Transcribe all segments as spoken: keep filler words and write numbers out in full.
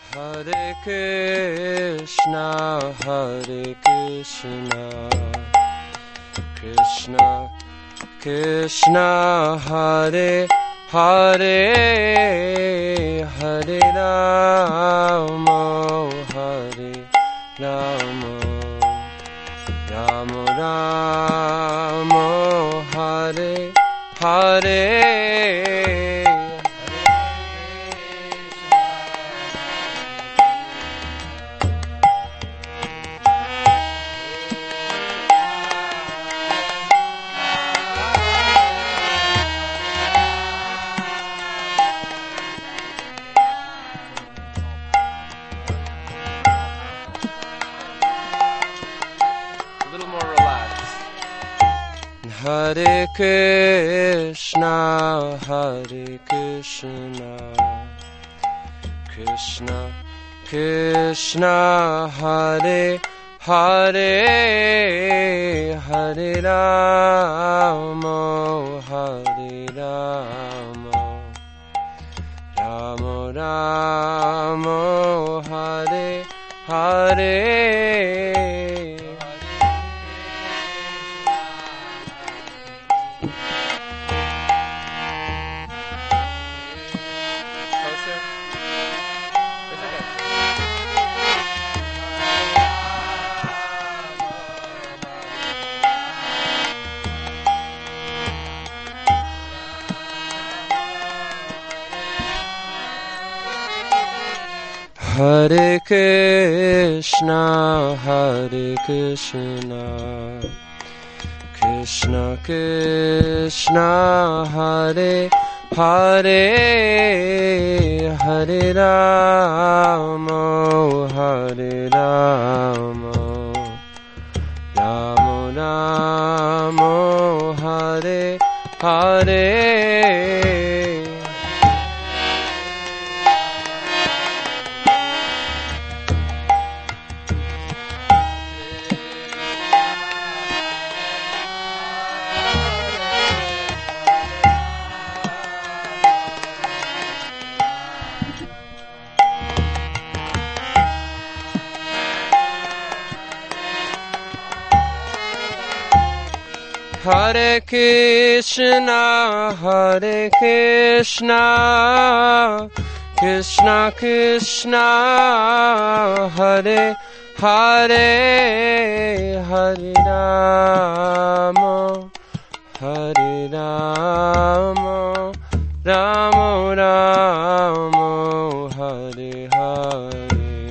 Hare Krishna, Hare Krishna, Krishna, Krishna, Hare Hare, Hare Rama, Hare Rama, Rama Rama, Hare Hare. Hare Krishna, Hare Krishna, Krishna, Krishna, Hare Hare, Hare Rama, Hare Rama, Rama Rama, Hare Hare. Hare Krishna, Hare Krishna, Krishna Krishna, Hare Hare, Hare Rama, Hare Rama, Rama Rama, Hare Hare. Hare Krishna, Hare Krishna, Krishna Krishna, Hare Hare, Hare Rama, Hare Rama, Rama Rama, Hare Hare.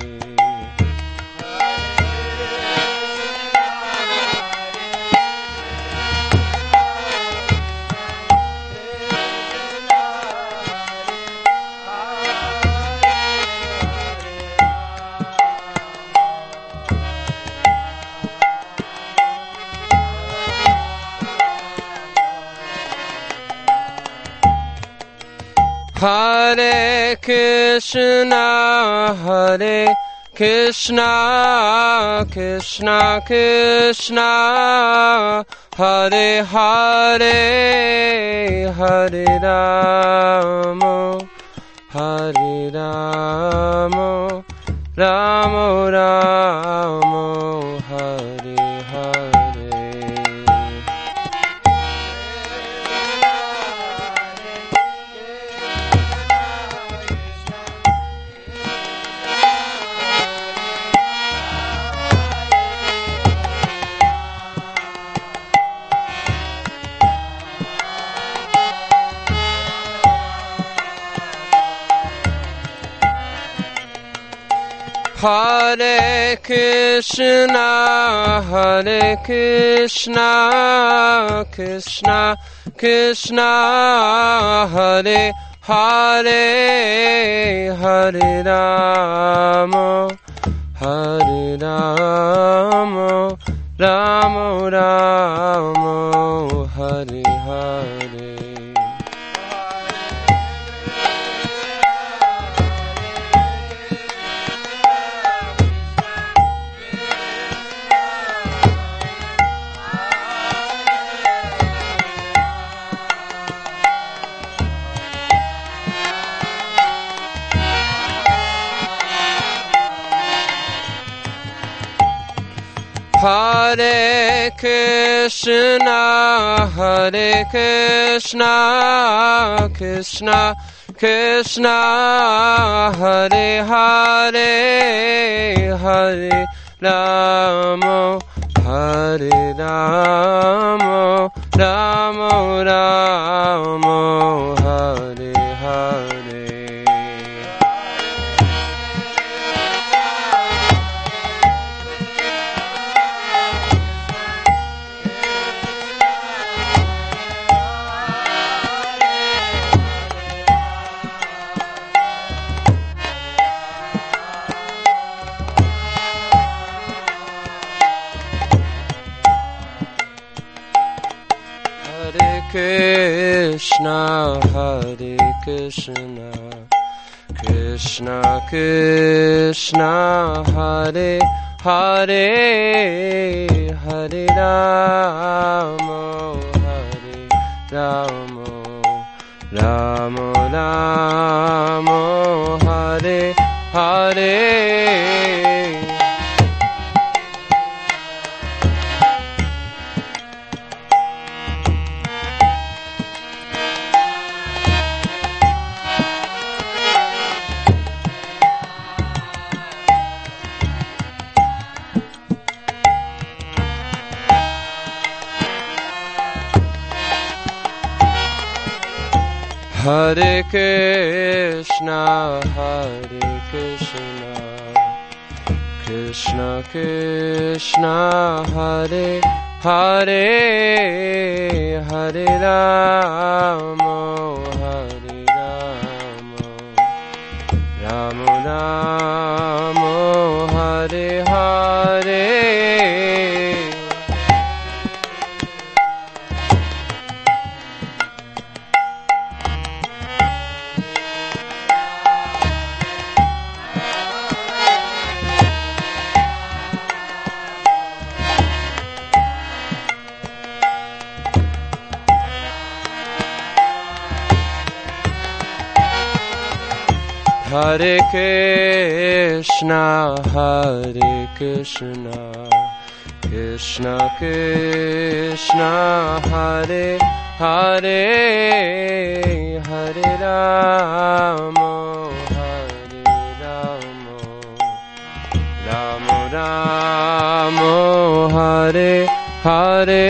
Hare Krishna, Hare Krishna, Krishna Krishna, Hare Hare, Hare Rama, Hare Rama, Rama Rama, Hare Hare. Hare Krishna, Hare Krishna, Krishna Krishna, Hare Hare, Hare Rama, Hare Rama, Rama Rama, Hare Hare. Hare Krishna, Hare Krishna, Krishna, Krishna, Hare Hare, Hare Rama, Hare Rama, Rama Rama, Hare Hare. Krishna, Hare Krishna, Krishna Krishna, Hare Hare, Hare Rama, Hare Rama, Rama Rama, Hare Hare. Hare Krishna, Hare Krishna, Krishna Krishna, Hare Hare, Hare Rama, Hare Rama, Rama Rama, Hare Hare. Hare Krishna, Hare Krishna, Krishna Krishna, Hare Hare, Hare Rama, Hare Rama, Rama Rama, Hare Hare.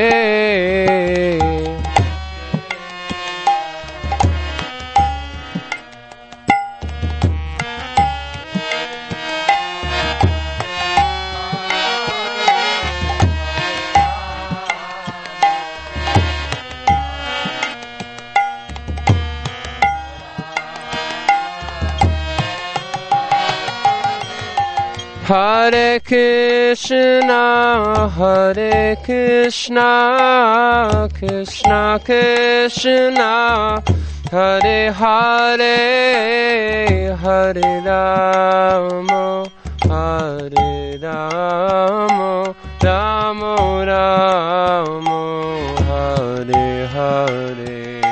Hare Krishna, Hare Krishna, Krishna Krishna, Hare Hare, Hare Rama, Hare Rama, Rama Rama, Hare Hare.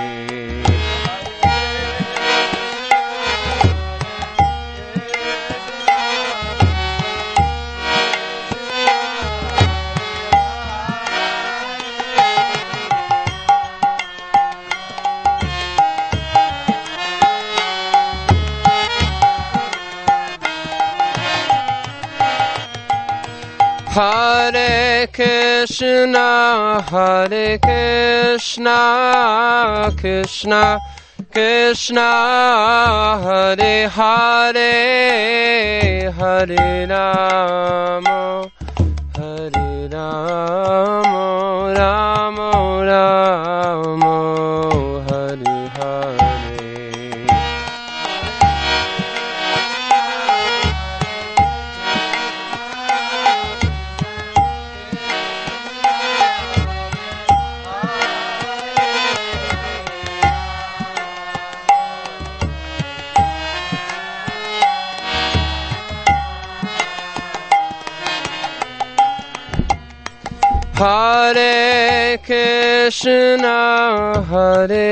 Hare Krishna, Hare Krishna, Krishna Krishna, Hare Hare, Hare Rama, Hare Rama, Rama Rama, Hare Hare. Hare Krishna, Hare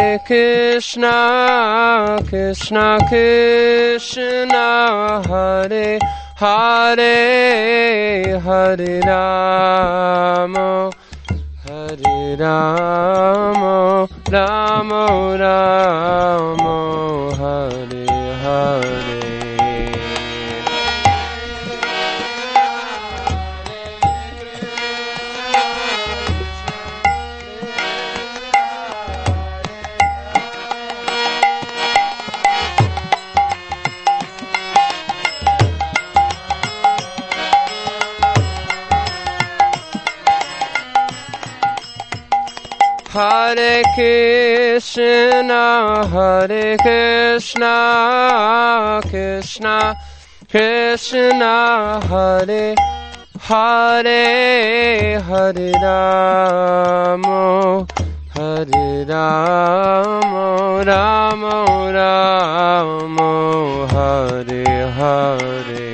Krishna, Krishna Krishna, Hare Hare Hare Rama, Hare Rama, Rama Rama, Hare Hare. Hare Krishna, Hare Krishna, Krishna, Krishna, Hare Hare, Hare Rama, Hare Rama, Rama Rama, Hare Hare.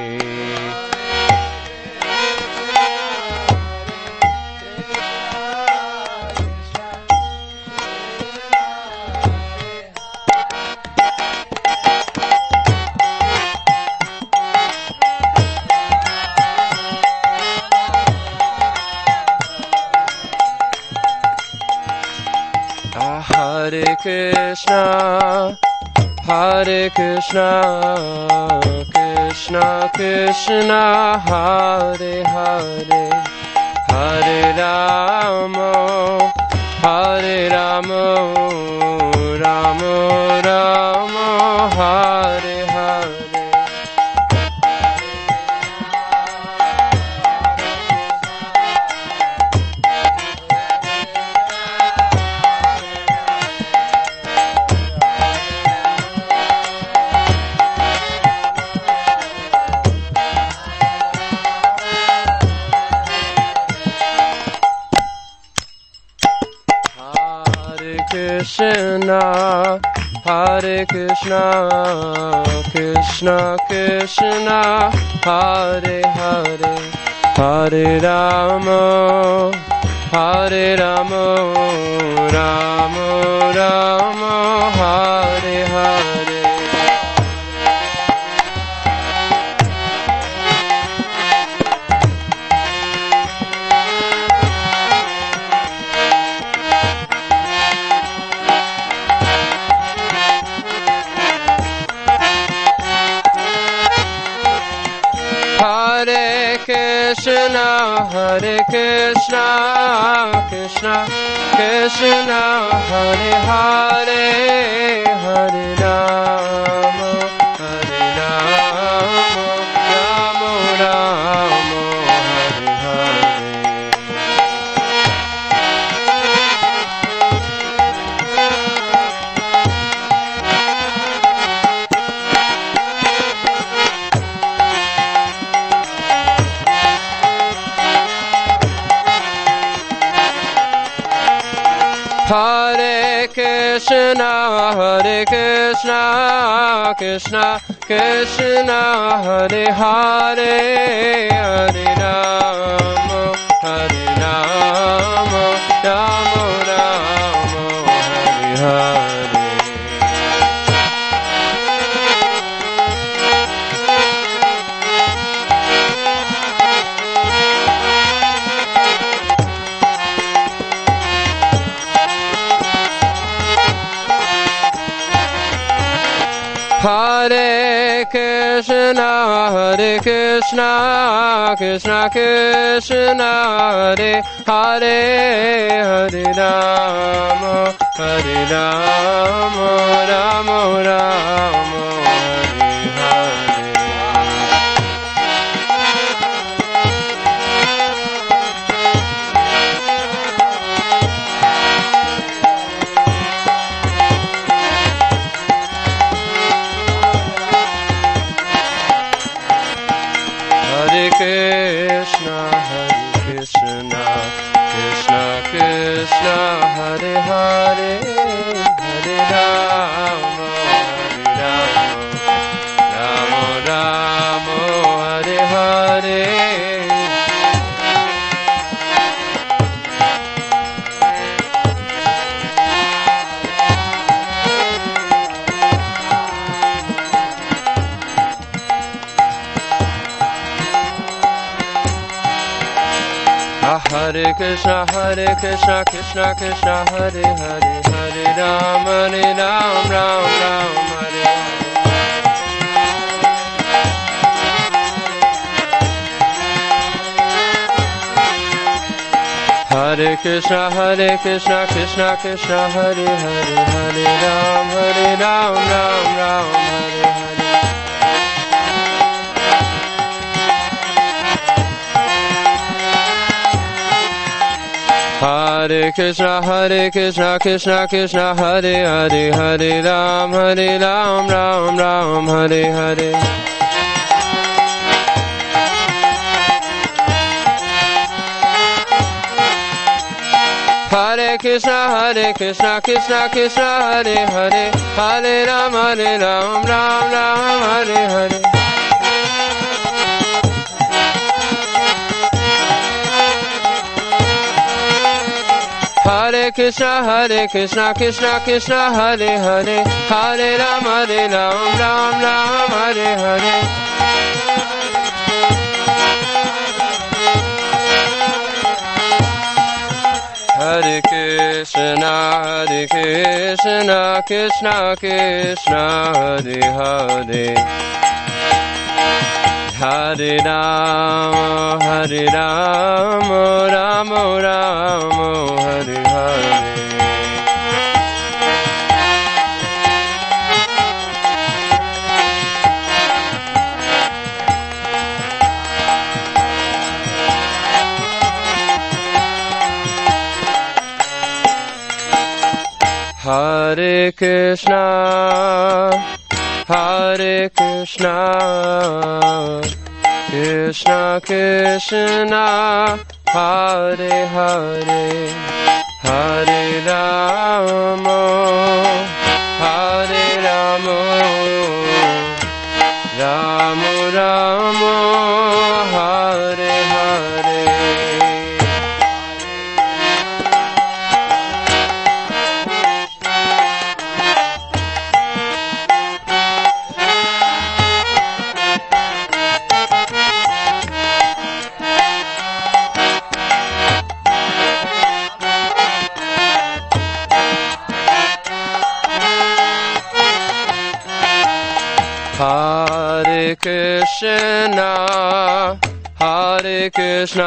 Hare Krishna, Hare Krishna, Krishna Krishna, Hare Hare, Hare Rama, Hare Rama, Rama Rama, Hare Hare. Krishna, Hare Krishna, Krishna Krishna, Hare Hare, Hare Rama, Hare Rama, Rama Rama, Hare Hare. Hare Krishna, Hare Krishna, Krishna Krishna, Hare Hare, Hare Rama, Hare Rama, Rama Rama, Hare Hare. Hare Krishna, Hare Krishna, Krishna Krishna, Hare Hare, Hare Rama, Hare Rama, Rama Rama, Hare Hare. Hare Krishna, Hare Krishna, Krishna Krishna, Hare Hare, Hare Rama, Hare Rama, Rama Rama, Hare Hare. Hare Krishna, Hare Krishna, Krishna Krishna, Hare Hare, Hare Rama, Hare Rama, Rama Rama, Hare Hare. Hare Krishna, Hare Krishna, Krishna Krishna, Hare Hare, Hare Ram, Hare Ram, Ram Ram, Hare Hare. Hare Krishna, Hare Krishna, Krishna Krishna, Hare Hare, Hare Ram, Hare Ram, Ram Ram, Hare Hare. Hare Krishna, Hare Krishna, Krishna Krishna, Hare Hare, Hare Ram, Hare Ram, Ram Ram, Hare Hare. Hare Krishna, Hare Krishna, Krishna Krishna, Hare Hare, Hare Ram, Hare Ram, Ram Ram, Hare Hare. Hare Krishna, Hare Krishna, Krishna Krishna, Hare Hare, Hare Ram, Hare Ram, Ram Ram, Hare Hare. Hare Krishna, Hare Krishna, Krishna Krishna, Hare Hare, Hare Ram, Hare Ram, Ram Ram, Hare Hare. Hare Krishna, Hare Krishna, Krishna Krishna, Hare Hare, Hare Rama, Hare Rama, Rama Rama, Hare Hare. Hare Krishna, Hare Krishna,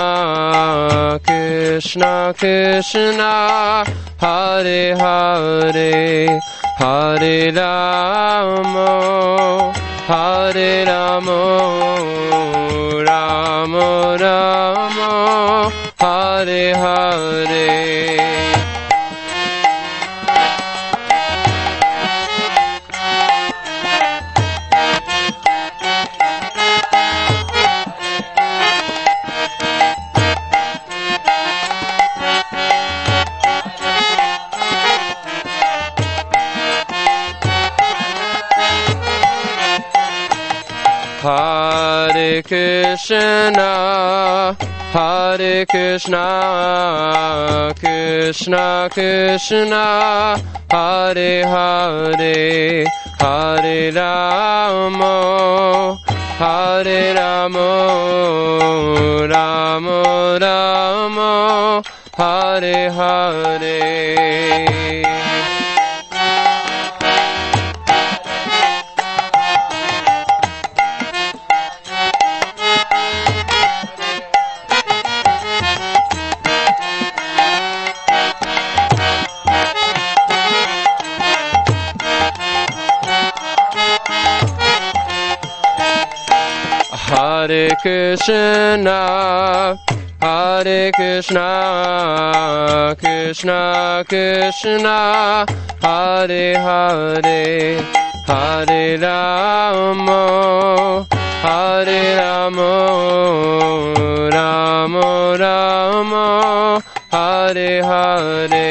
Krishna Krishna, Hare Hare, Hare Rama, Hare Rama, Rama Rama, Hare Hare. Hare Krishna, Hare Krishna, Krishna Krishna, Hare Hare, Hare Rama, Hare Rama, Rama Rama, Hare Hare. Hare Krishna, Hare Krishna, Krishna Krishna, Hare Hare, Hare Rama, Hare Rama, Rama Rama, Hare Hare.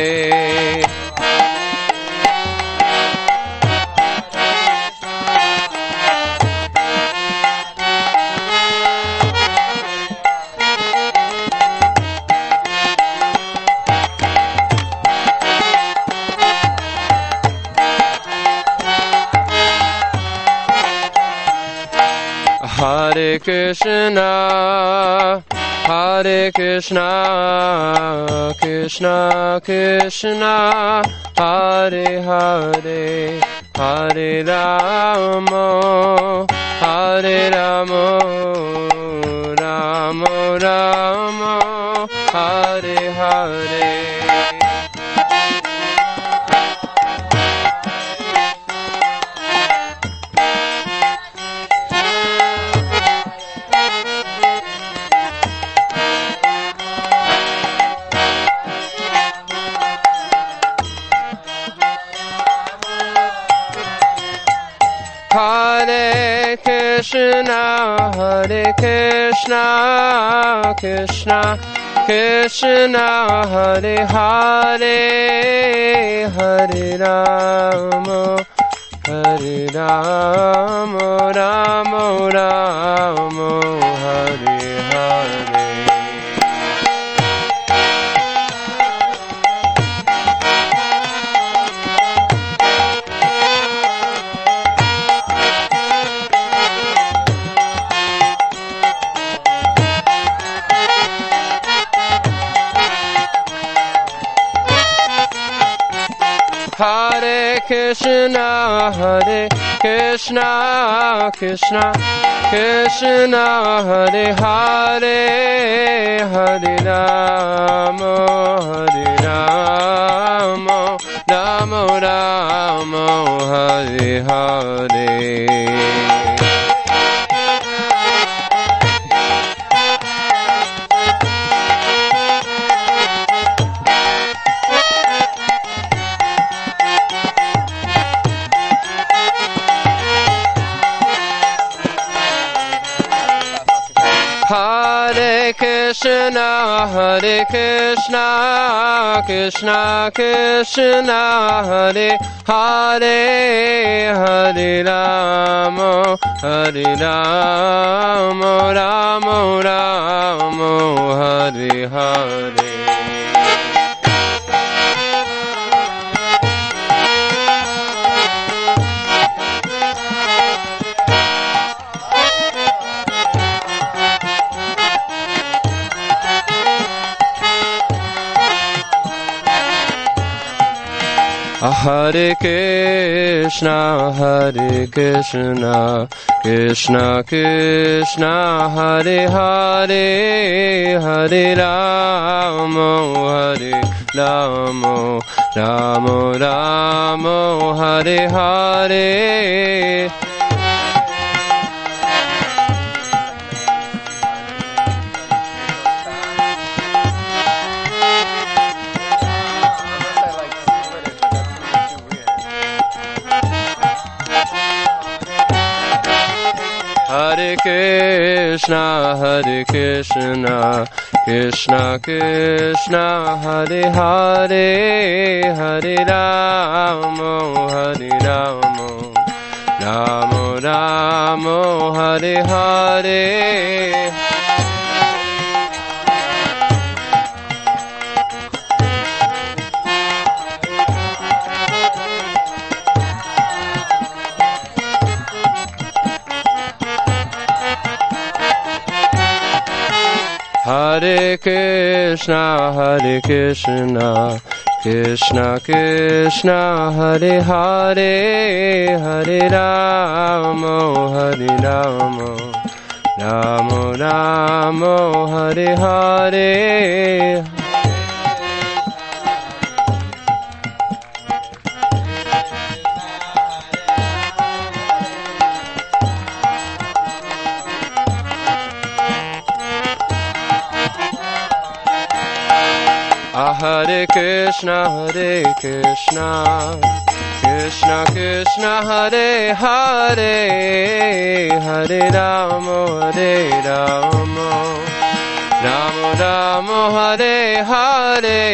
Hare Krishna, Hare Krishna, Krishna Krishna, Hare Hare, Hare Rama, Hare Rama, Rama Rama, Hare Hare. Hare Krishna, Hare Krishna, Krishna Krishna, Hare Hare, Hare Rama, Hare Rama, Rama Rama, Hare Hare. Hare Krishna, Hare Krishna, Krishna Krishna, Hare Hare, Hare Rama, Hare Rama, Rama Rama, Hare Hare. Hare Krishna, Hare Krishna, Krishna Krishna, Hare Hare, Hare Rama, Hare Rama, Rama Rama, Hare Hare. Hare Krishna, Hare Krishna, Krishna Krishna, Hare Hare, Hare Rama, Hare Rama, Rama Rama, Hare Hare. Hare Krishna, Hare Krishna, Krishna Krishna, Hare Hare, Hare Rama, Hare Rama, Rama Rama, Hare Hare. Hare Krishna, Hare Krishna, Krishna Krishna, Hare Hare, Hare Rama, Hare Rama, Rama Rama, Hare Hare. Hare Krishna, Hare Krishna, Krishna Krishna, Hare Hare, Hare Rama, Hare Rama, Rama Rama, Hare Hare.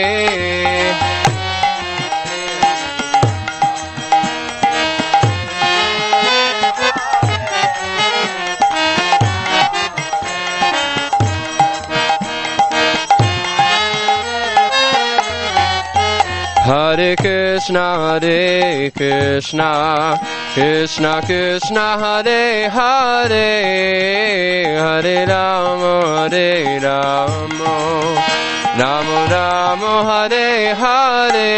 Hare Krishna, Hare Krishna, Krishna Krishna, Hare Hare, Hare Rama, Hare Rama Hare Hare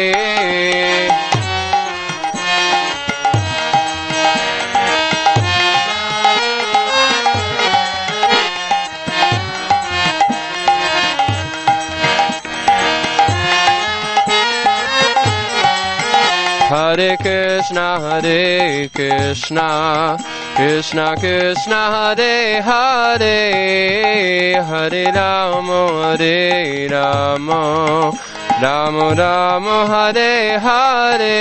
Hare Krishna, Hare Krishna, Krishna Krishna, Hare Hare, Hare Rama, Hare Rama, Rama Rama, Hare Hare.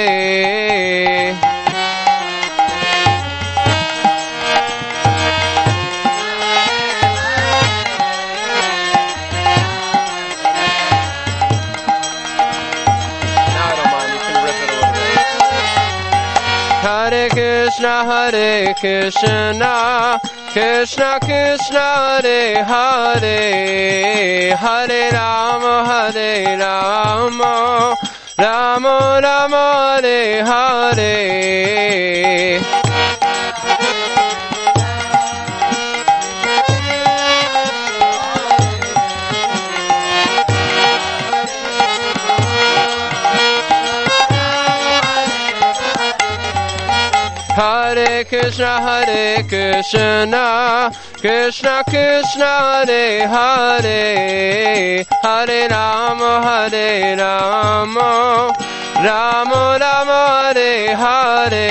Hare Krishna, Hare Krishna, Krishna Krishna, Hare Hare, Hare Rama, Hare Rama, Rama Rama, Hare Hare. Hare Krishna, Hare Krishna, Krishna Krishna, Hare Hare, Hare Rama, Hare Rama, Rama Rama, Hare Hare.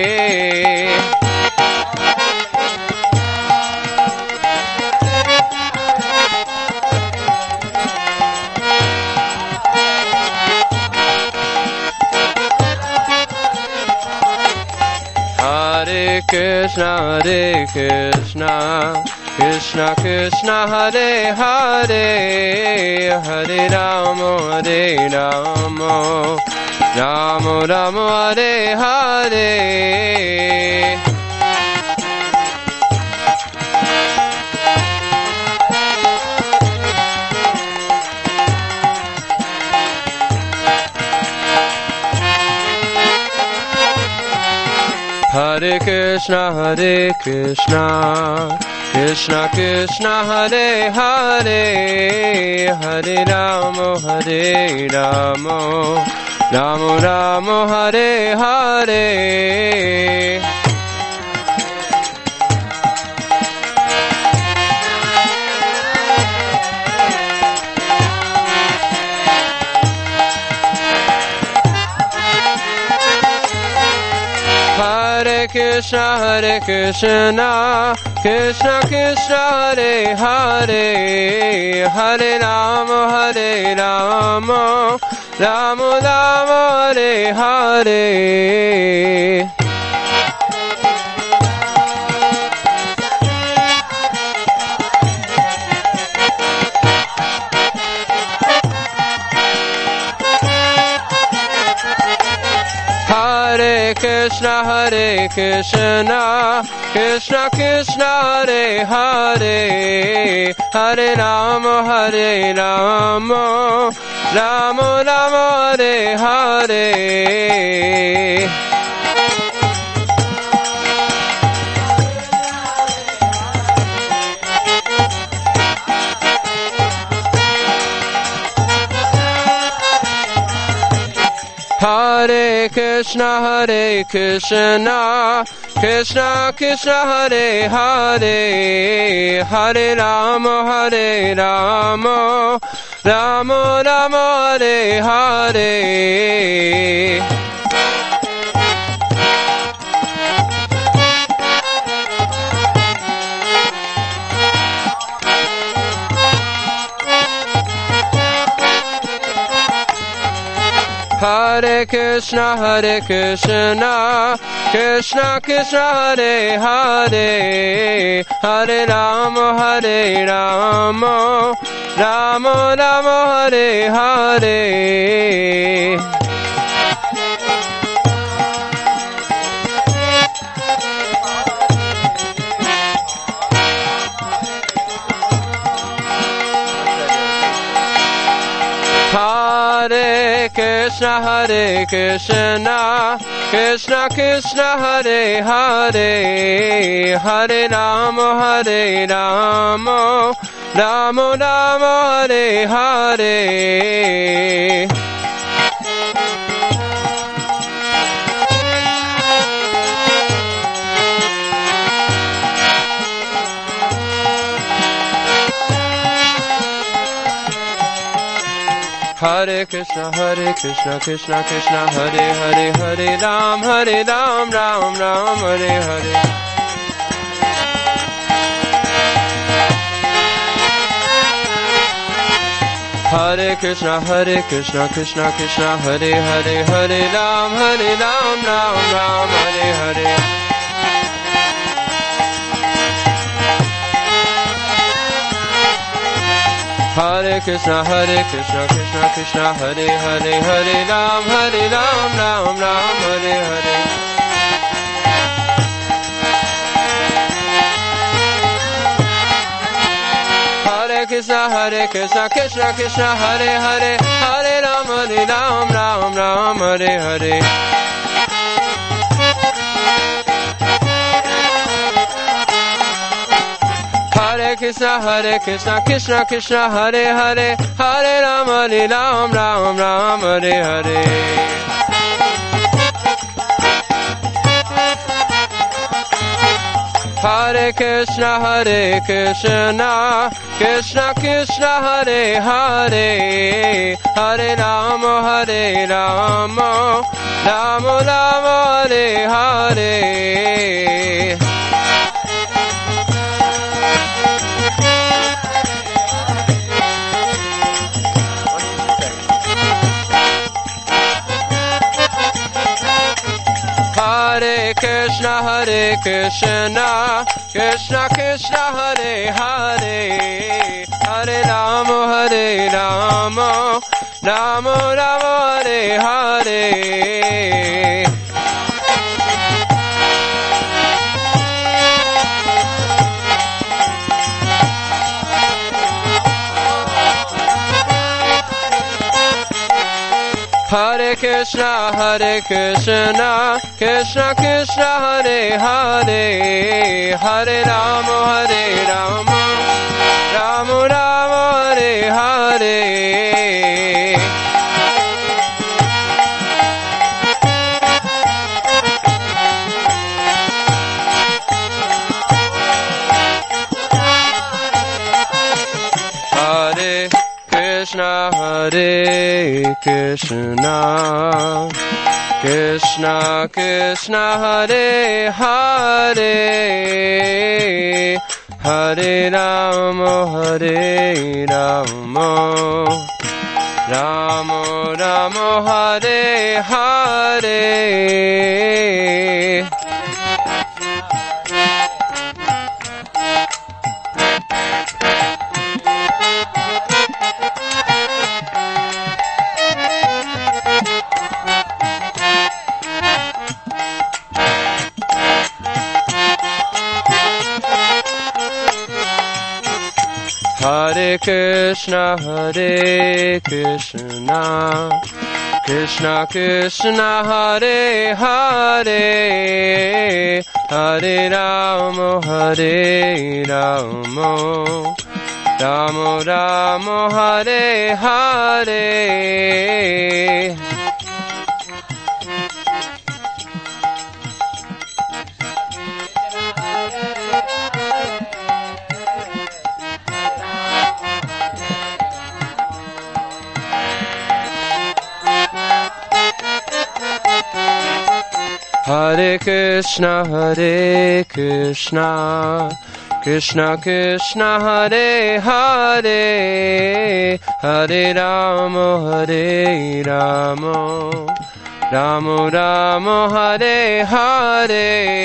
Hare Krishna, Hare Krishna, Krishna Krishna, Hare Hare, Hare Rama, Hare Rama, Rama Rama, Hare Hare. Hare Krishna, Hare Krishna, Krishna Krishna, Hare Hare, Hare Rama, Hare Rama, Rama Rama, Hare Hare. Hare Krishna, Hare Krishna, Krishna Krishna, Hare Hare, Hare Rama, Hare Rama, Rama Rama, Hare Hare. Hare Krishna, Hare Krishna, Krishna Krishna, Hare Hare, Hare Rama, Hare Rama, Rama Rama, Hare Hare. Hare Krishna, Hare Krishna, Krishna Krishna, Hare Hare, Hare Rama, Hare Rama, Rama Rama, Hare Hare. Hare Krishna, Hare Krishna, Krishna Krishna, Hare Hare, Hare Rama, Hare Rama, Rama Rama, Hare Hare. Hare Krishna, Hare Krishna, Krishna Krishna, Hare Hare, Hare Rama, Hare Rama, Ramo Ramo Hare Hare. Hare Krishna, Hare Krishna, Krishna Krishna, Hare Hare, Hare Ram, Hare Ram, Ram Ram, Hare Hare. Hare Krishna, Hare Krishna, Krishna Krishna, Hare Hare, Hare Ram, Hare Ram, Ram Ram, Hare Hare. Hare Krishna, Hare Krishna, Krishna Krishna, Hare Hare, Hare Ram, Hare Ram, Ram Ram, Hare Hare. Hare Krishna, Hare Krishna, Krishna Krishna, Hare Hare, Hare Ram, Hare Ram, Ram Ram, Hare Hare. Hare Krishna, Hare Krishna, Krishna Krishna, Hare Hare, Hare Ram, Hare Ram, Ram Ram, Hare Hare. Hare Krishna, Hare Krishna, Krishna Krishna, Hare Hare, Hare Ram, Hare Ram, Ram Ram, Hare Hare. Hare Krishna, Hare Krishna, Krishna Krishna, Hare Hare, Hare Ram, Hare Ram, Ram Ram, Hare Hare. Hare Krishna, Hare Krishna, Krishna Krishna, Hare Hare, Hare Ram, Hare Ram, Ram Ram, Hare Hare. Hare Krishna, Hare Krishna, Krishna Krishna, Hare Hare, Hare Ram, Hare Ram, Ram Ram, Hare Hare. Hare Krishna, Hare Krishna, Krishna Krishna, Hare Hare, Hare Ram, Hare Ram, Ram Ram, Hare Hare. Hare Krishna, Hare Krishna, Krishna Krishna, Hare Hare, Hare Ram, Hare Ram, Ram Ram, Hare Hare.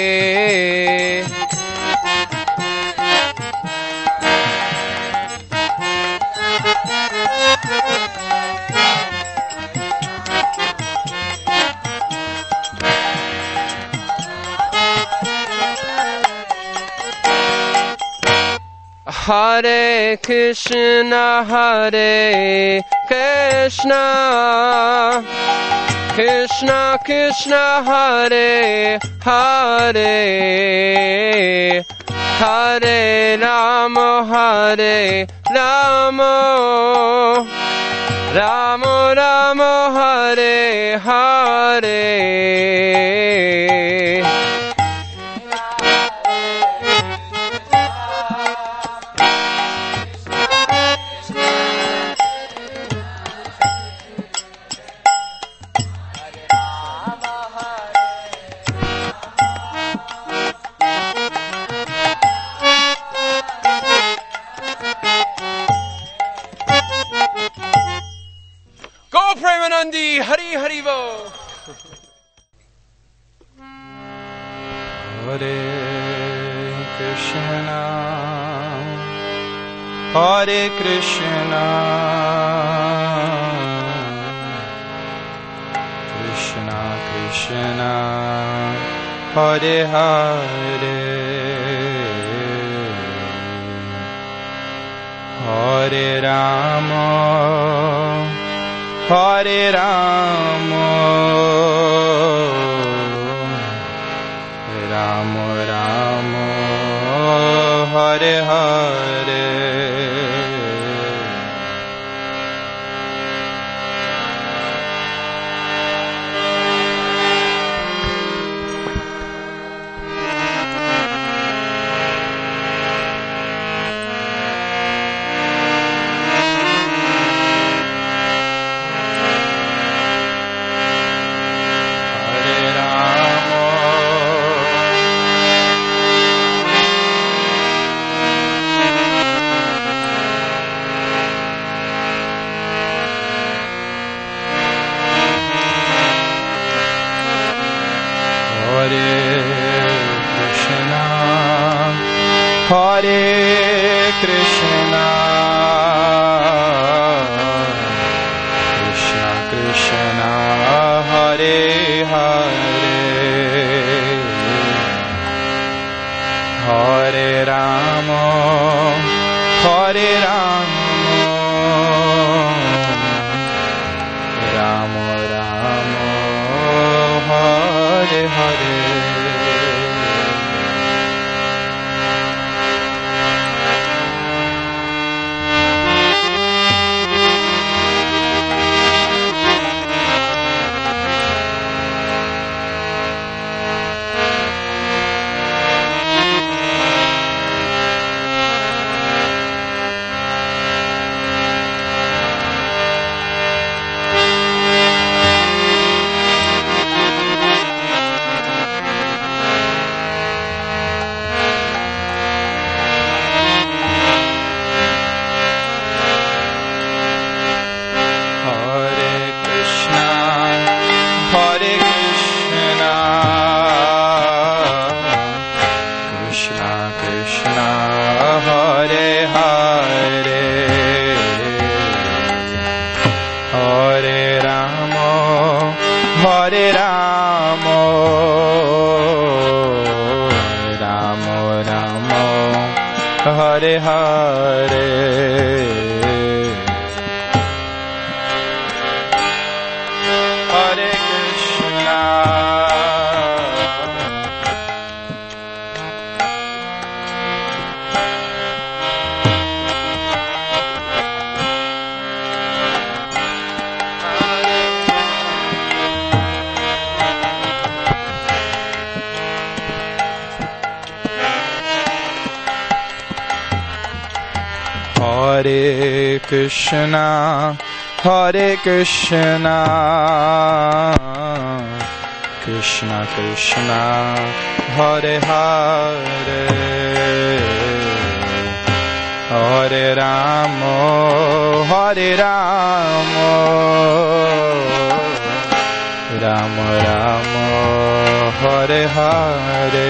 Hare Krishna, Hare Krishna, Krishna Krishna, Hare Hare, Hare Ram, Hare Ramo, Ramo Ramo Hare Hare. Premanandi, Hari Haribo. Hare Krishna, Hare Krishna, Krishna Krishna, Hare Hare, Hare Rama, Hare Rama, Rama Rama, Hare Hare. Hare Krishna, Krishna Krishna, Hare Hare, Hare Rama, Hare Rama, Rama Rama, Hare Hare. Hare Rama, Rama Rama, Hare Hare, Hare Krishna, Hare Krishna, Hare Krishna, Krishna Krishna, Hare Hare, Hare Rama, Hare Rama, Rama Rama, Hare Hare.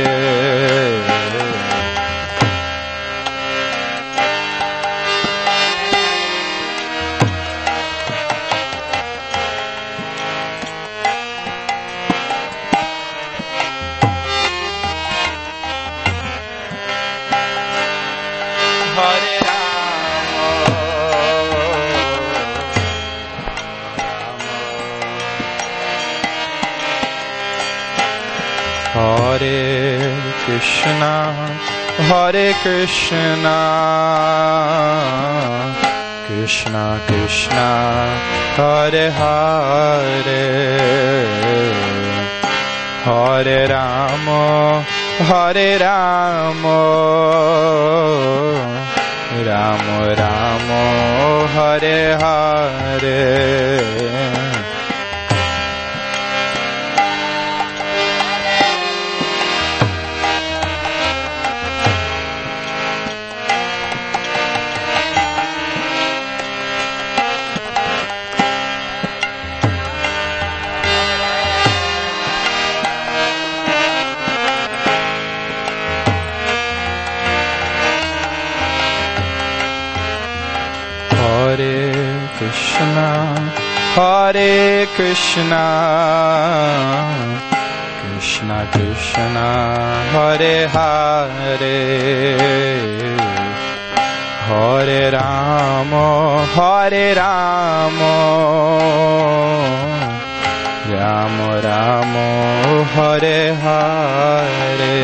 Hare Krishna, Hare Krishna, Krishna Krishna, Hare Hare, Hare Rama, Hare Rama, Rama Rama, Hare Hare. Hare Krishna, Krishna Krishna, Hare Hare, Hare Rama, Hare Rama, Rama Rama, Hare Hare.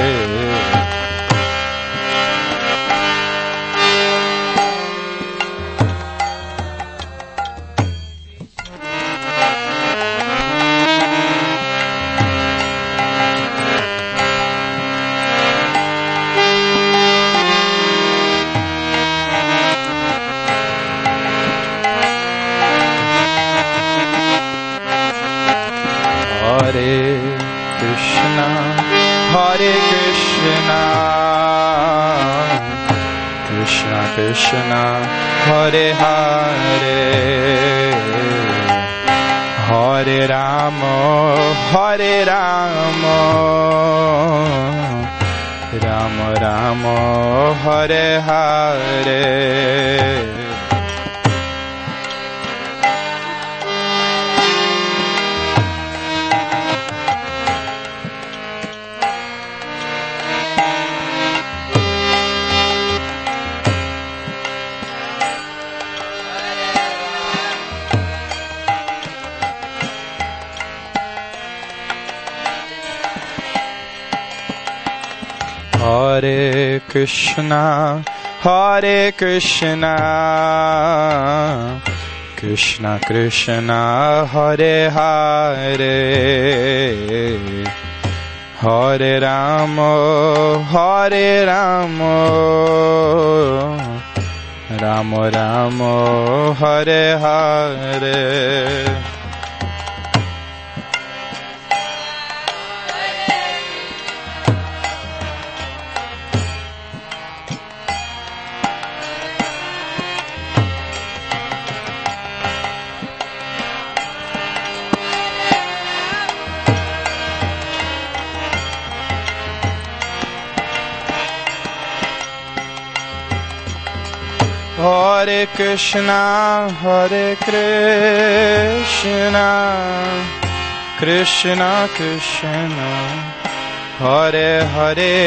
Krishna, Hare Hare, Hare Rama, Hare Rama, Rama Rama, Hare Hare. Hare Krishna, Hare Krishna, Krishna Krishna, Hare Hare, Hare Rama, Hare Rama, Rama Rama, Hare Hare. Hare Krishna, Hare Krishna, Krishna Krishna, Hare Hare,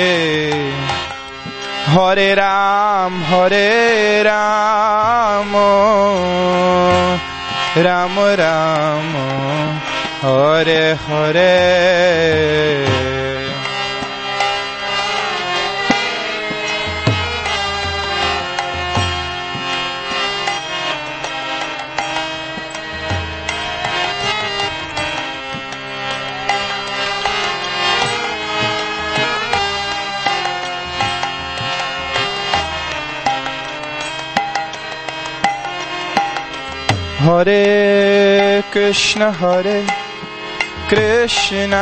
Hare Ram, Hare Ram, Ram Ram, Hare Hare. Hare Krishna, Hare Krishna,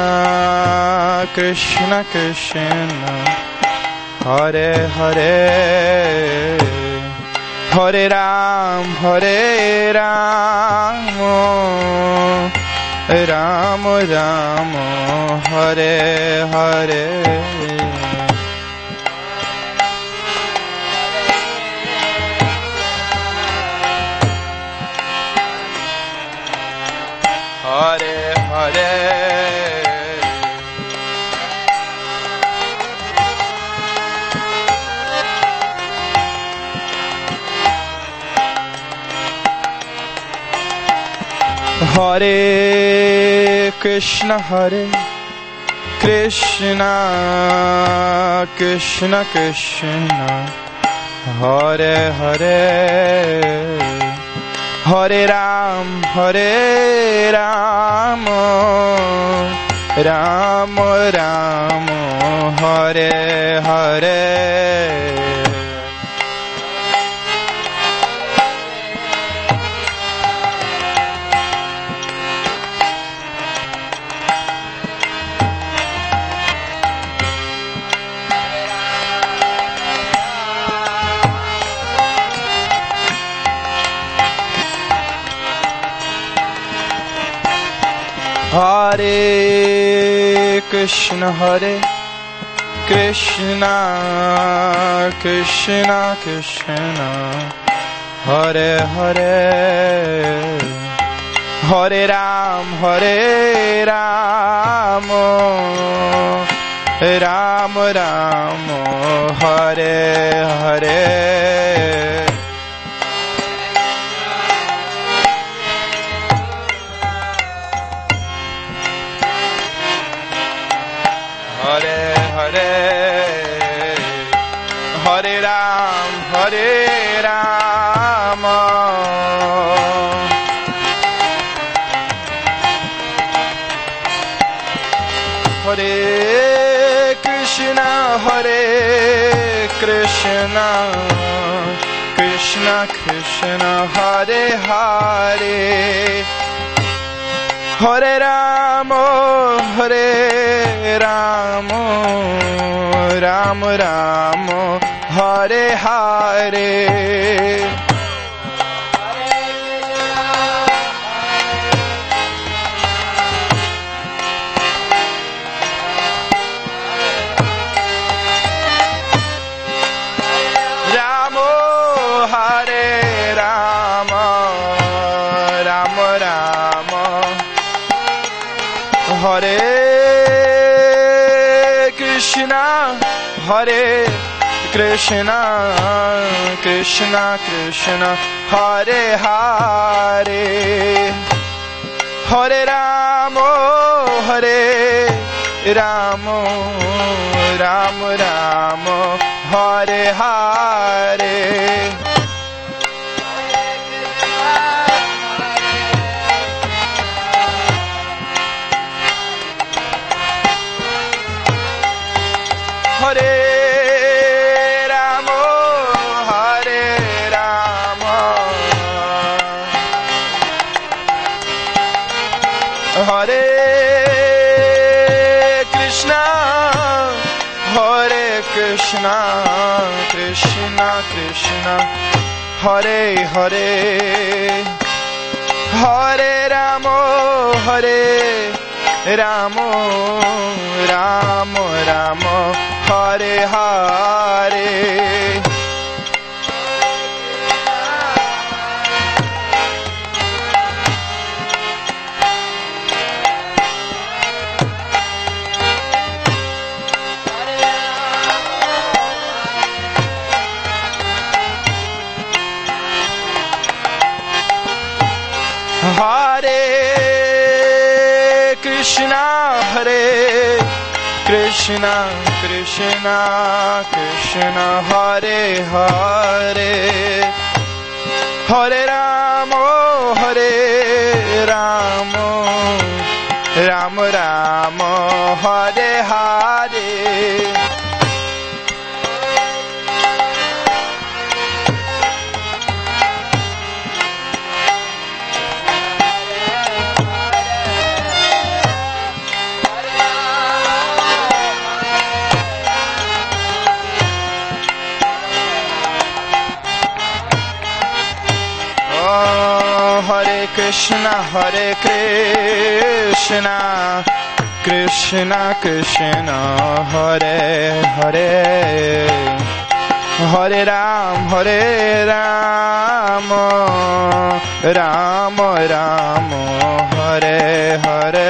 Krishna Krishna, Hare Hare, Hare Ram, Hare Ram, Ram Ram, Hare Hare. Hare Hare, Hare Krishna, Hare Krishna Krishna Krishna Hare Hare Hare Ram Hare Ram Ram Ram Hare Hare Hare Krishna Hare Krishna Krishna Krishna Hare Hare Hare Ram Hare Ram Ram Ram Hare Hare Hare Hare Hare Ram Hare Ram Hare Krishna Hare Krishna Krishna Krishna Hare Hare Hare Ramo Hare Ramo Ram Ramo Hare Hare Ramo Hare Rama Ram Rama Hare Krishna Hare Krishna Krishna Krishna Hare Hare Hare Ramo Hare Ramo Ram Ramo Hare Hare Hare Ramo Hare Ramo Hare Krishna Hare Krishna Krishna Krishna Hare Hare Hare Ramo Hare Ramo Ramo Ramo Hare Hare Hare Krishna Hare Krishna Krishna Krishna Hare Hare Hare Ramo Hare Ramo Ram Ramo Hare Hare Hare Krishna Hare Krishna Krishna Krishna Hare Hare Hare Ram Hare Ram Ram Ram Hare Hare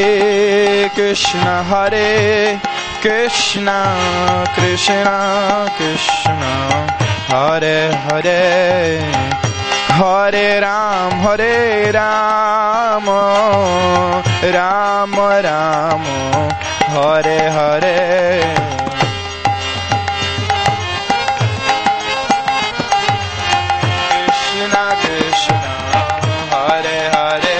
Krishna, Hare Krishna, Krishna Krishna, Hare Hare, Hare Ram, Hare Ram, Ram Ram, Hare Hare. Krishna Krishna, Hare Hare,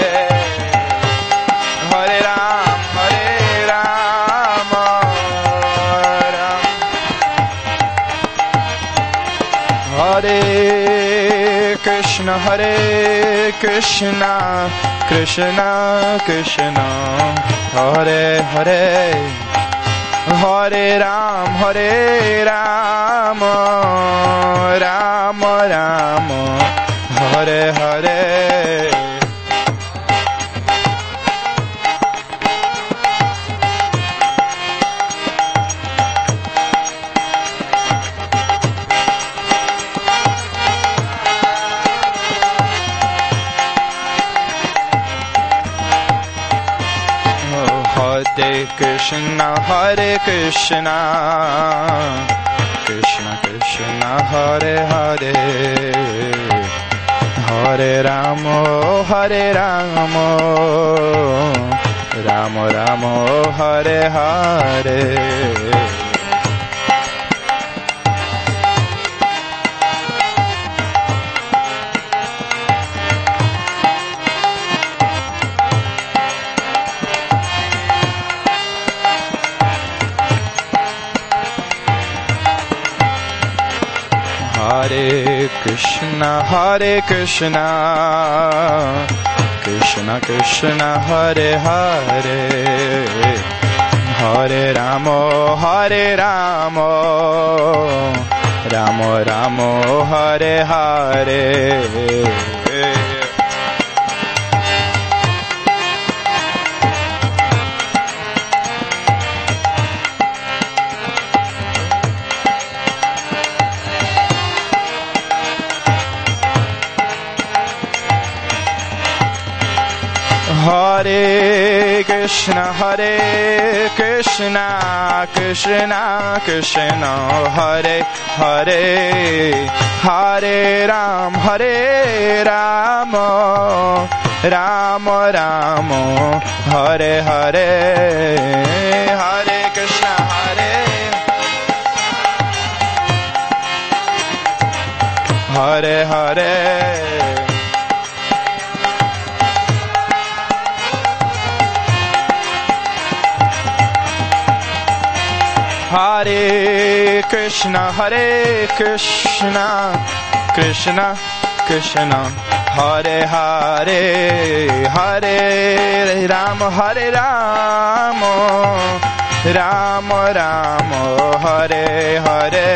Hare Ram, Hare Ram, Ram. Hare Krishna, Hare Krishna, Krishna Krishna, Hare Hare, Hare Ram, Hare Ram, Ram Ram, Hare Hare. Hare Krishna, Hare Krishna, Krishna Krishna, Hare Hare, Hare Rama, Hare Rama, Rama Rama, Hare Hare. Hare Krishna, Hare Krishna, Krishna Krishna, Hare Hare, Hare Rama, Hare Rama, Rama Rama, Hare Hare. Hare Krishna, Hare Krishna, Krishna Krishna, Hare Hare, Hare Ram, Hare Ram, Ram Ram, Hare Hare, Hare Krishna, Hare Hare Hare. Hare Krishna, Hare Krishna, Krishna Krishna, Hare Hare, Hare Ram, Hare Ram, Ram Ram, Hare Hare.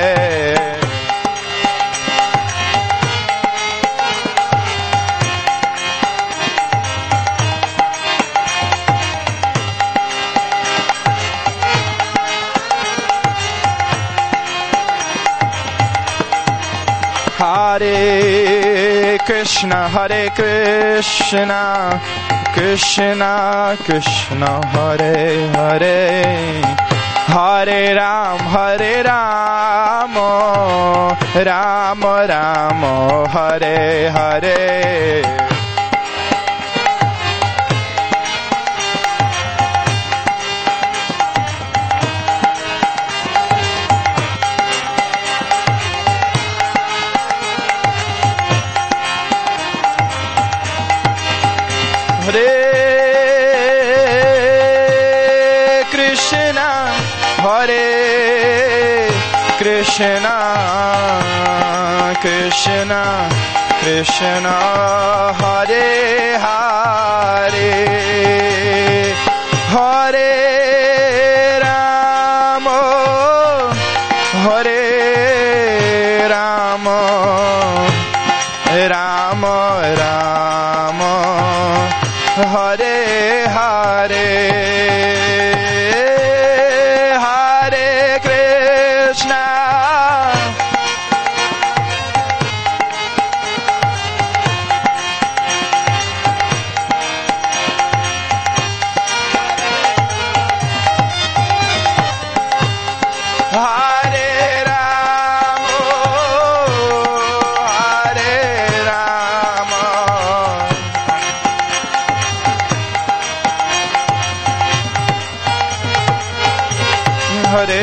Hare Krishna, Hare Krishna, Krishna Krishna, Hare Hare, Hare Ram, Hare Ram, Ram Ram, Hare Hare. Hare Krishna, Hare Krishna, Krishna Krishna, Hare Hare, Hare Rama, Hare Rama, Rama Rama, Hare Hare, Hare Krishna, Hare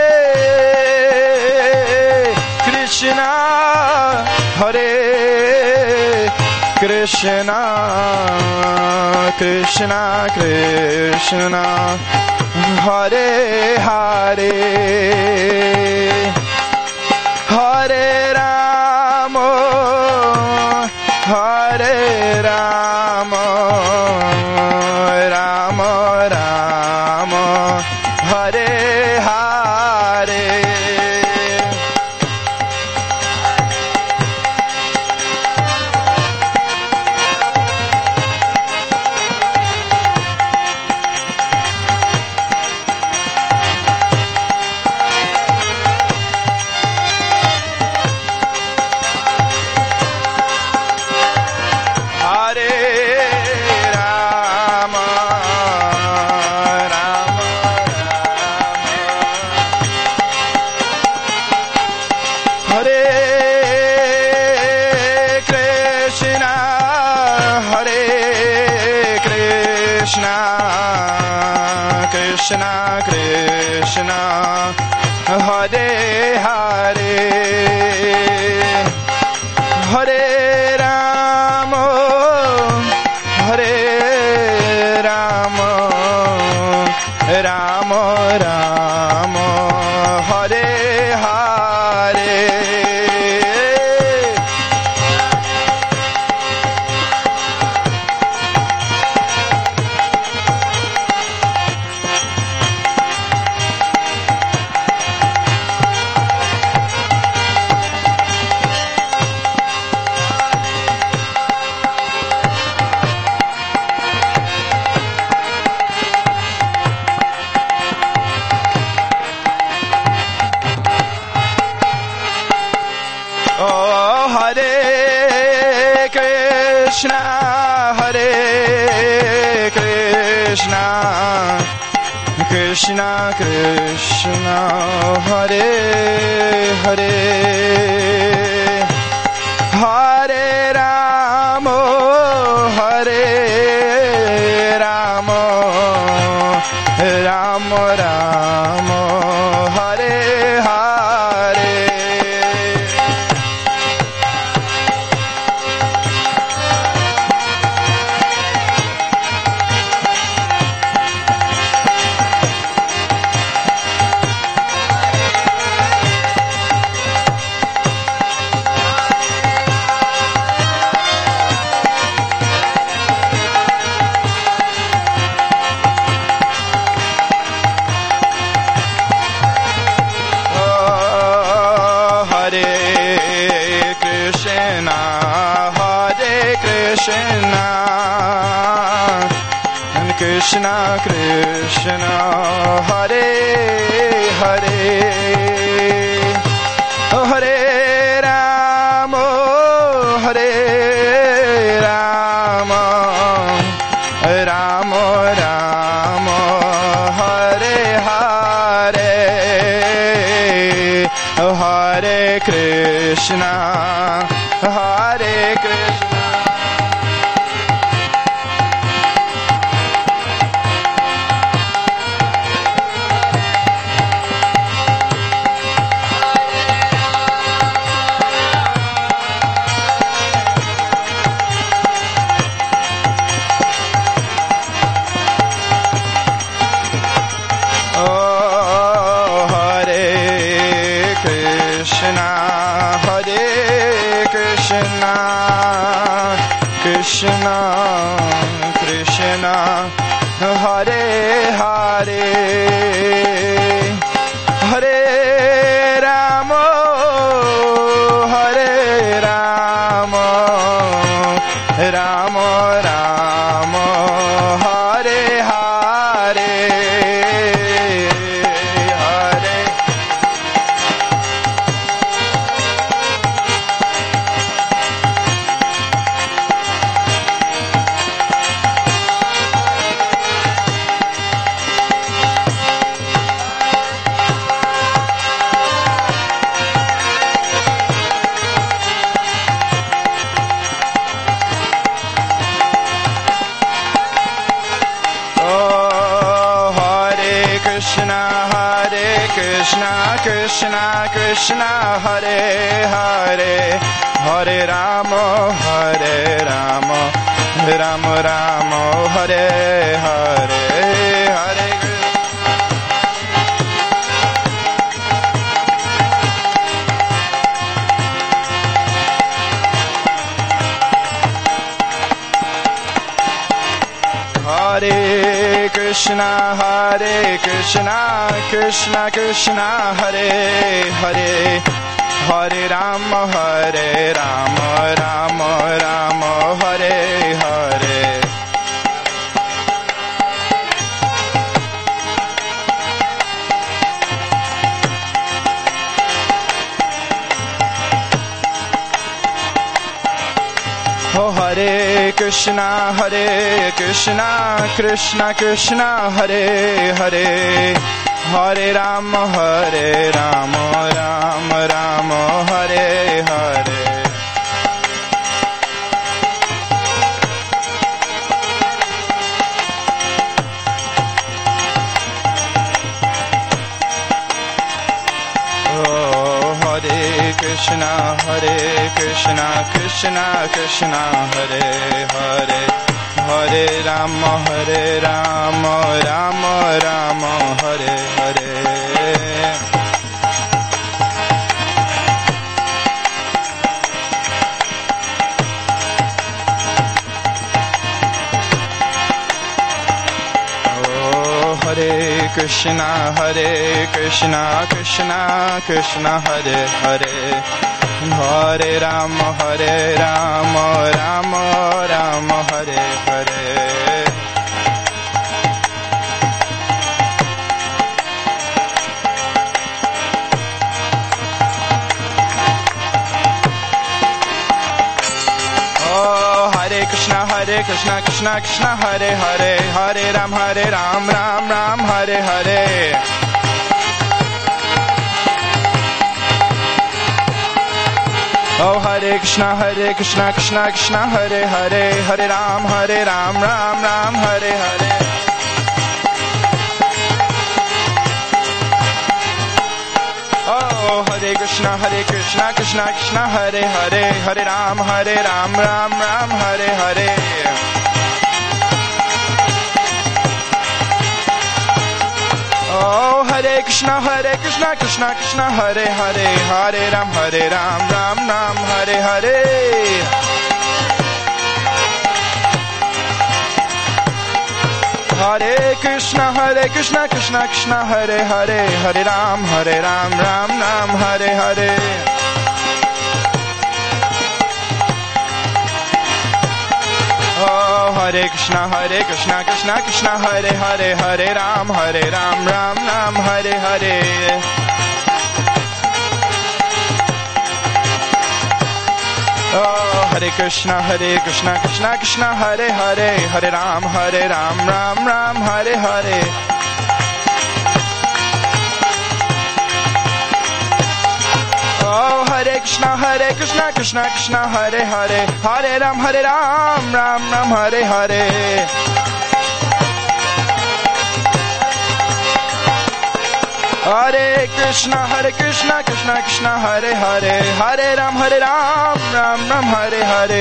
Krishna, Hare Krishna, Krishna Krishna, Hare Hare, Hare Rama, Hare Rama, Rama Rama, Hare Hare. Krishna Krishna, Hare Hare, Hare Rama, Hare Rama, Rama Rama, Hare Hare. Krishna, Hare Krishna, Krishna Krishna, Hare Hare, Hare Rama, Hare Rama, Rama Rama, Hare Hare. Krishna Krishna, Hare Hare, Hare Rama, Hare Rama, Rama Rama, Hare Hare, Hare Krishna, Hare Krishna. Krishna, Hare Krishna, Krishna Krishna, Hare Hare, Hare Rama, Hare Rama, Rama Rama, Hare Hare, Hare. Krishna, Hare Krishna, Krishna Krishna, Hare Hare, Hare Rama, Hare Rama, Rama Rama, Hare Hare, Hare Hare Krishna, Hare Krishna, Krishna Krishna, Hare Hare, Hare Rama, Hare Rama, Rama Rama, Hare Hare. Oh, Hare Krishna, Hare Krishna, Krishna Krishna, Hare Hare, Hare Rama, Hare Rama, Rama Rama, Hare Hare. Krishna, Hare Krishna, Krishna Krishna, Hare Hare, Hare Rama, Hare Rama, Rama Rama, Hare Hare. Hare Krishna, Hare Krishna, Krishna Krishna, Hare Hare, Hare Rama, Hare Rama, Rama Rama, Hare Hare. Hare Krishna, Hare Krishna, Krishna Krishna, Hare Hare, Hare Ram, Hare Ram, Ram Ram, Hare Hare. Oh, Hare Krishna, Hare Krishna, Krishna Krishna, Hare Hare, Hare Ram, Hare Ram, Ram Ram, Hare Hare. Oh, Hare Krishna, Hare Krishna, Krishna Krishna, Hare Hare, Hare Ram, Hare Ram, Ram Ram, Hare Hare. Oh, Hare Krishna, Hare Krishna, Krishna Krishna, Hare Hare, Hare Ram, Hare Ram, Ram Ram, Hare Hare. Hare Krishna, Hare Krishna, Krishna Krishna, Hare Hare, Hare Ram, Hare Ram, Ram Ram, Hare Hare. Oh, Hare Krishna, Hare Krishna, Krishna Krishna, Hare Hare, Hare Ram, Hare Ram, Ram Ram, Hare Hare. Oh, Hare Krishna, Hare Krishna, Krishna Krishna, Hare Hare, Hare Ram, Hare Ram, Ram Ram, Hare Hare. Oh, Hare Krishna, Hare Krishna, Krishna Krishna, Hare Hare, Hare Ram, Hare Ram, Ram Ram, Hare Hare. Hare Krishna, Hare Krishna, Krishna Krishna, Hare Hare, Hare Ram, Hare Ram, Ram Ram, Hare Hare.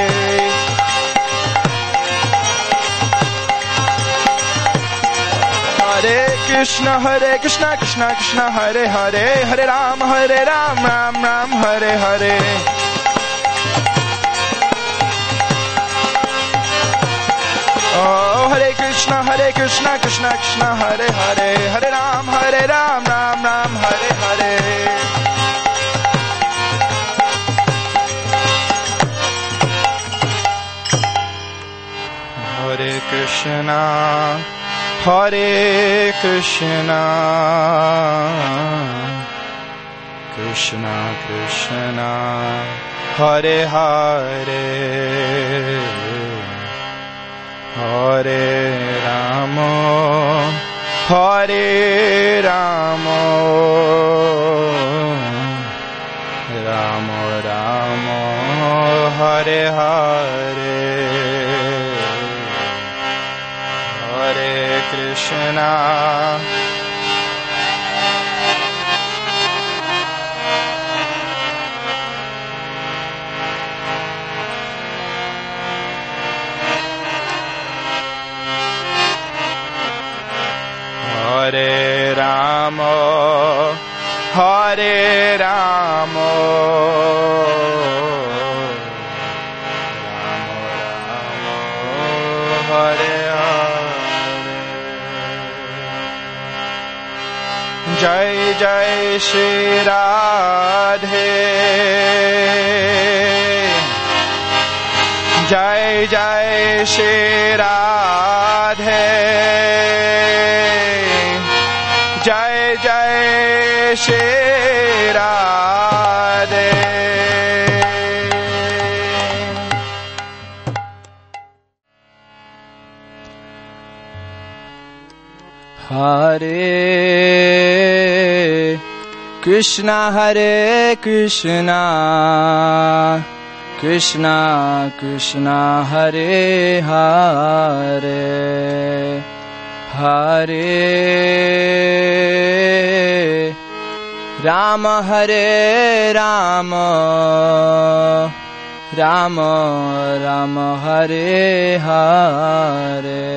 Hare Krishna, Hare Krishna, Krishna Krishna, Hare Hare, Hare Ram, Hare Ram, Ram Ram, Hare Hare. Oh, Hare Krishna, Hare Krishna, Krishna Krishna, Hare Hare, Hare Ram, Hare Ram, Ram Ram, Hare Hare. Hare Krishna, Hare Krishna, Krishna Krishna, Hare Hare, Hare Rama, Hare Rama, Rama Rama, Hare Hare. Hare Krishna, Hare Rama, Hare Rama, Hare Hare. Jai Jai Shri Radhe, Jai Jai Shri Radhe, Jai Jai Shri Radhe. Hare Krishna, Hare Krishna, Krishna Krishna, Hare Hare, Hare Rama, Hare Rama, Rama Rama, Hare Hare.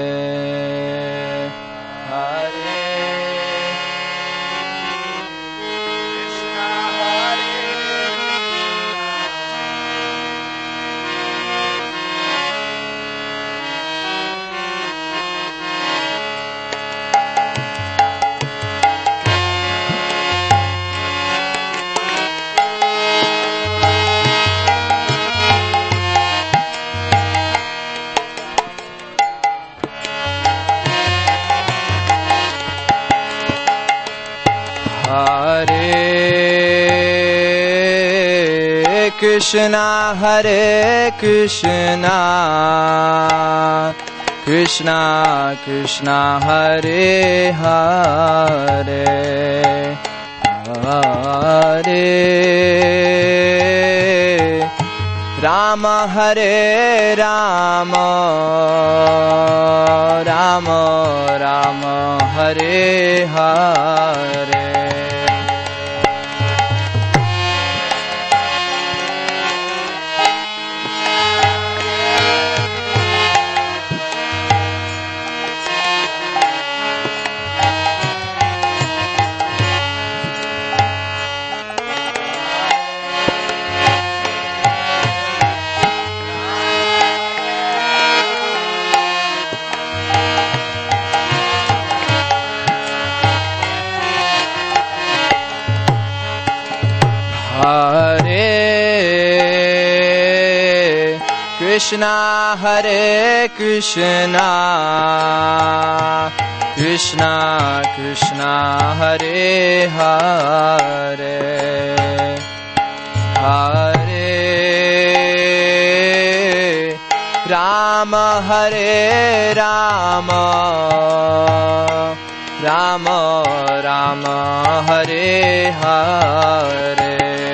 Hare Krishna, Hare Krishna, Krishna Krishna, Hare Hare, Hare Rama, Hare Rama, Rama Rama, Hare Hare. Hare Krishna, Hare Krishna, Krishna Krishna, Hare Hare, Hare Rama, Hare Rama, Rama Rama, Hare Hare.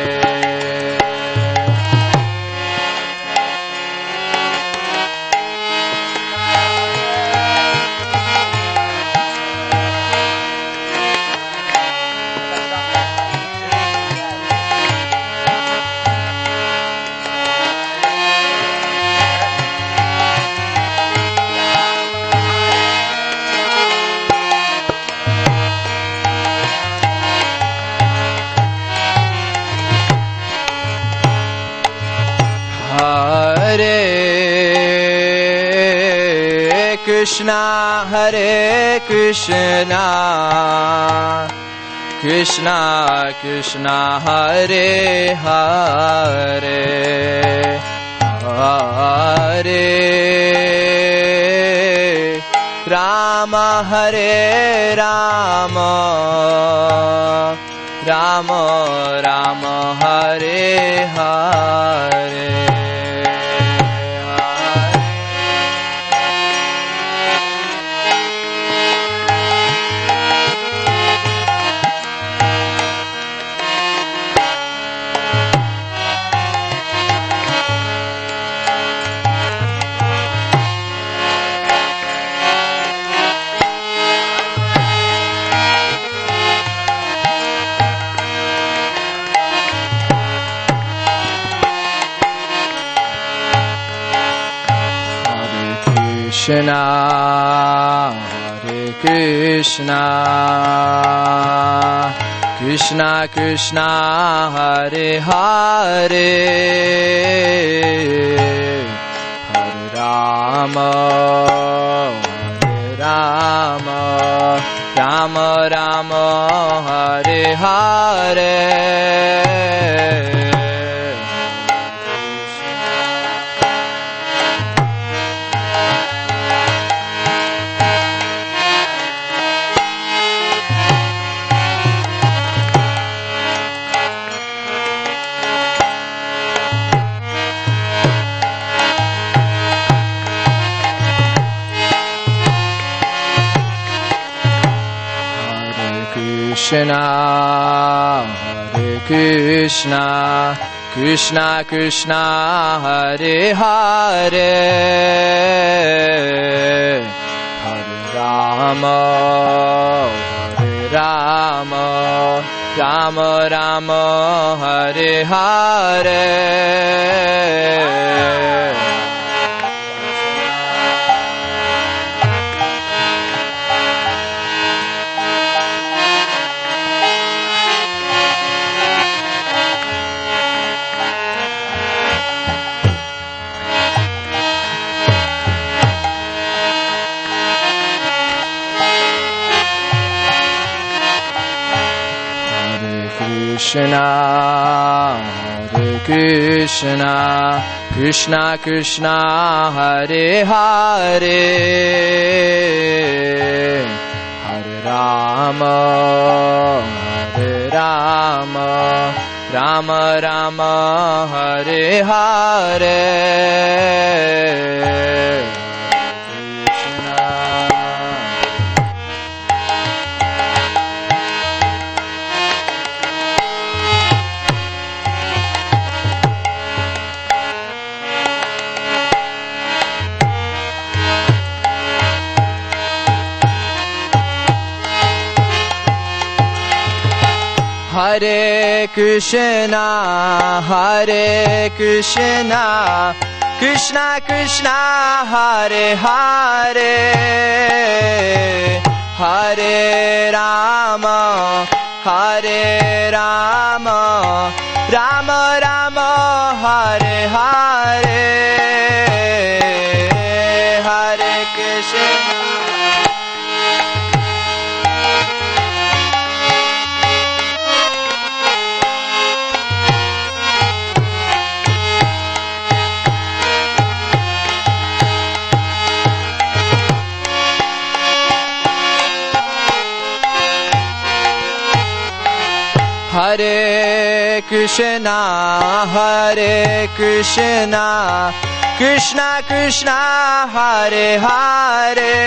Hare Krishna, Hare Krishna, Krishna Krishna, Hare Hare, Hare Rama, Hare Rama, Rama Rama, Hare Hare. Krishna, Hare Krishna, Krishna Krishna, Hare Hare, Hare Rama, Hare Rama, Rama Rama, Hare Hare. Krishna, Hare Krishna, Krishna Krishna, Hare Hare, Hare Rama, Hare Rama, Rama Rama, Hare Hare. Krishna, Hare Krishna, Krishna Krishna, Hare Hare, Hare Rama, Hare Rama, Rama Rama, Hare Hare. Hare Krishna, Hare Krishna, Krishna Krishna, Hare Hare, Hare Rama, Hare Rama, Rama Rama, Hare Hare, Hare Krishna. Hare Krishna, Hare Krishna, Krishna Krishna, Hare Hare,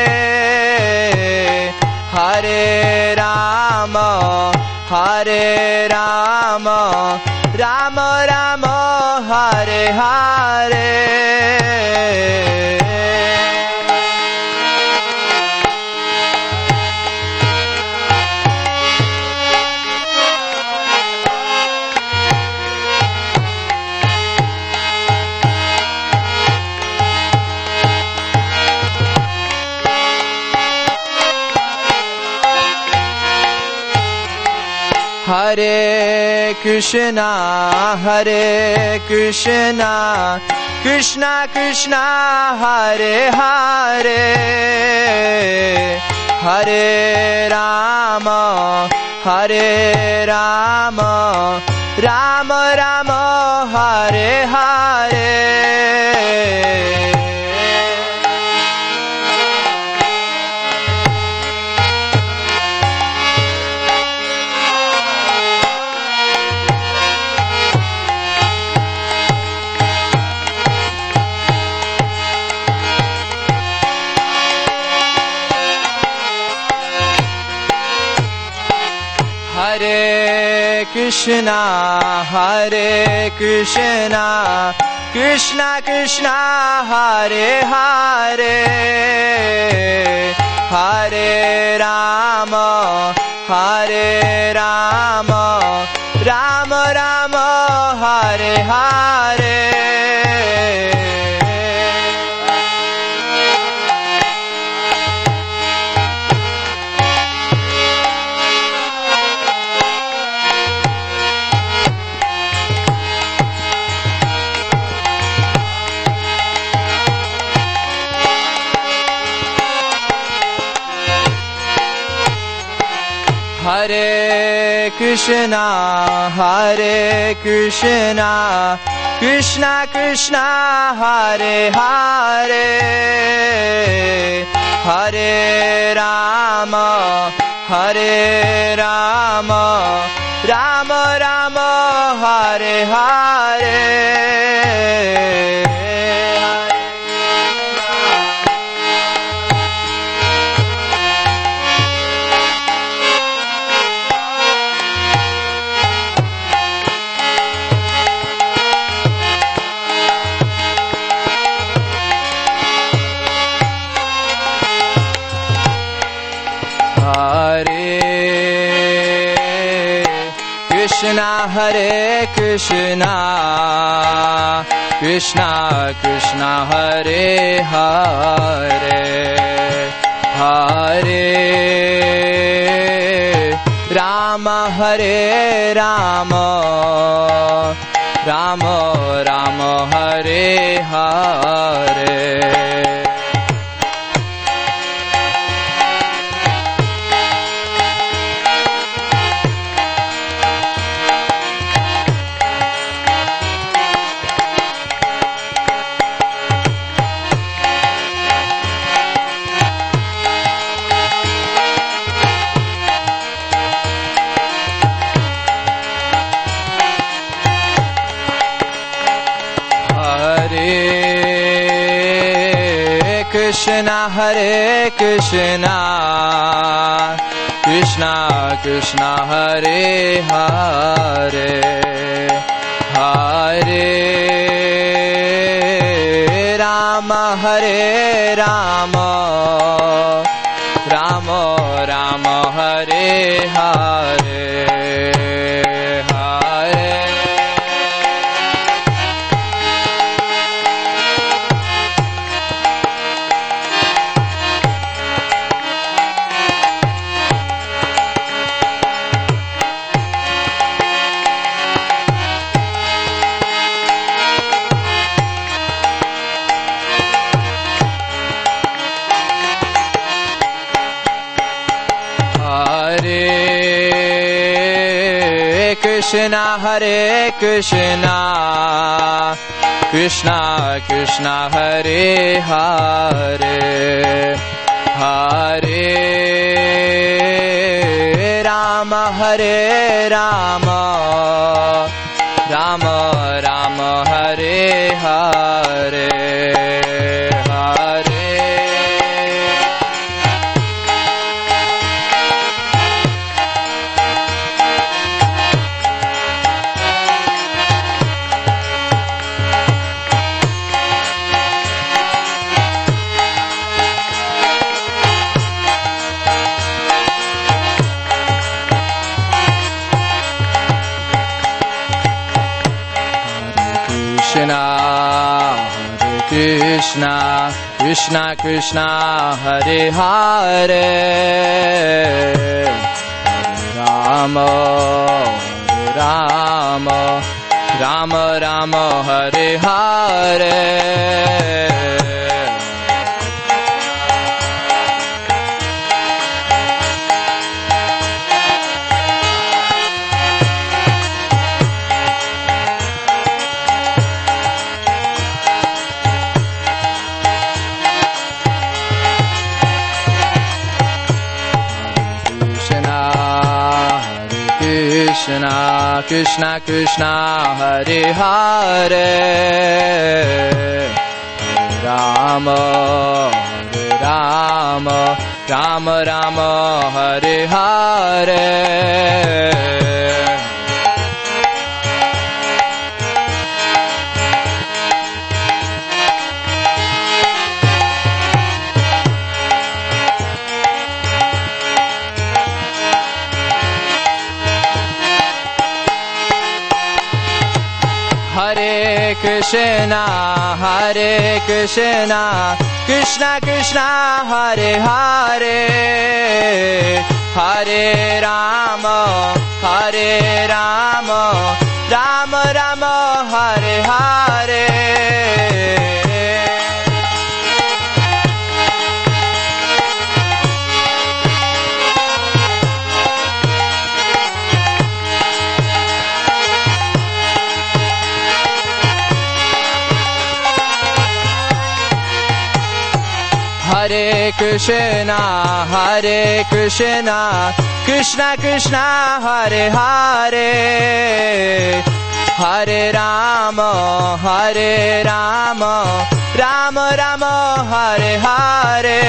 Hare Rama, Hare Rama, Rama Rama, Hare Hare. Hare Krishna, Hare Krishna, Krishna Krishna, Hare Hare, Hare Rama, Hare Rama, Rama Rama, Hare Hare. Hare Krishna, Hare Krishna, Krishna Krishna, Hare Hare, Hare Rama, Hare Rama, Rama Rama, Hare Hare. Hare Krishna, Hare Krishna, Krishna Krishna, Hare Hare, Hare Rama, Hare Rama, Rama Rama, Hare Hare. Krishna, Hare Krishna, Krishna Krishna, Hare Hare, Hare Rama, Hare Rama, Rama Rama, Hare Hare. Krishna, Hare Krishna, Krishna Krishna, Hare Hare, Hare Rama, Hare Rama, Rama Rama, Hare Hare, Hare Krishna, Hare Krishna, Krishna Krishna, Hare Hare, Hare Rama, Hare Rama, Rama Rama, Hare Hare, Hare Krishna, Krishna Krishna, Hare Hare, Rama, Hare Rama, Rama Rama, Hare Hare. Krishna, Krishna Krishna, Hare Hare, Hare Rama, Hare Rama, Rama Rama, Hare Hare. Hare Krishna, Hare Krishna, Krishna Krishna, Hare Hare, Hare Rama, Hare Rama, Rama Rama, Hare Hare. Krishna, Hare Krishna, Krishna Krishna, Hare Hare, Hare Rama, Hare Rama, Rama Rama, Hare Hare.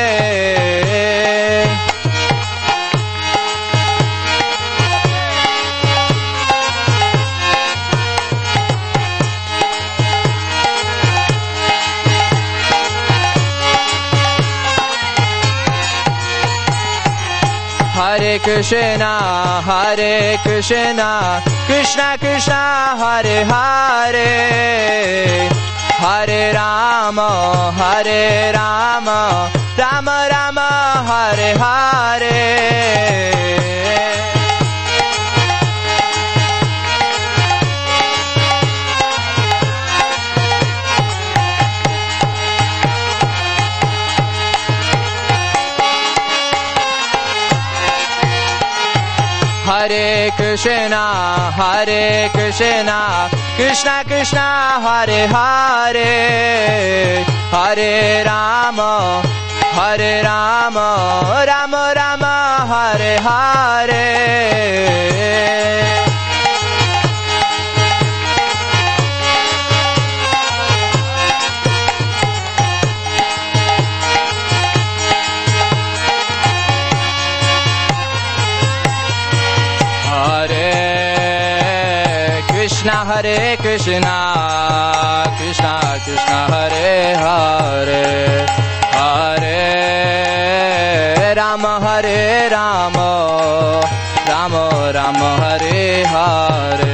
Hare Krishna, Hare Krishna, Krishna Krishna, Hare Hare, Hare Rama, Hare Rama, Rama Rama, Hare Hare. Hare Krishna, Hare Krishna, Krishna Krishna, Hare Hare, Hare Rama, Hare Rama, Rama Rama, Hare Hare. Krishna, Hare Krishna, Krishna Krishna, Hare Hare, Hare Rama, Hare Rama, Rama Rama, Hare Hare.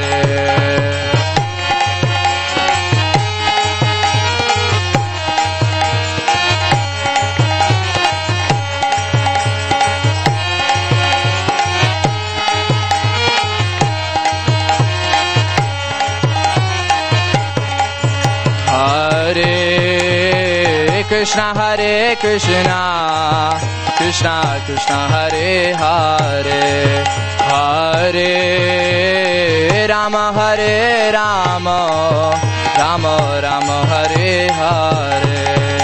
Krishna, Hare Krishna, Krishna Krishna, Hare Hare, Hare Rama, Hare Rama, Rama Rama, Hare Hare.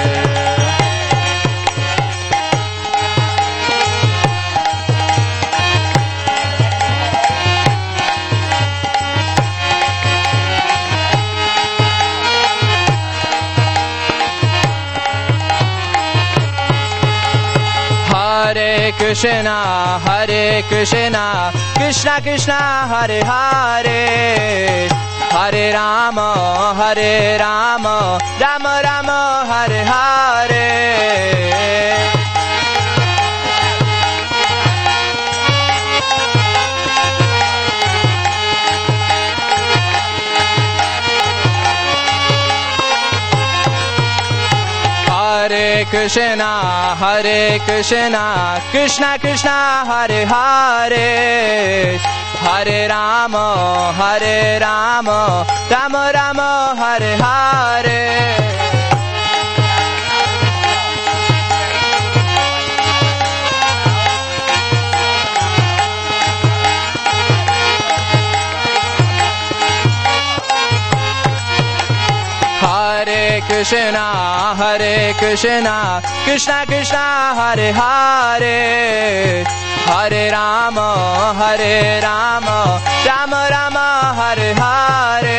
Hare Krishna, Hare Krishna, Krishna Krishna, Hare Hare, Hare Rama, Hare Rama, Rama Rama, Hare Hare. Hare Krishna, Hare Krishna, Krishna Krishna, Hare Hare, Hare Rama, Hare Rama, Rama Rama, Hare Hare. Hare Krishna, Hare Krishna, Krishna Krishna, Hare Hare, Hare Rama, Hare Rama, Rama Rama, Hare Hare.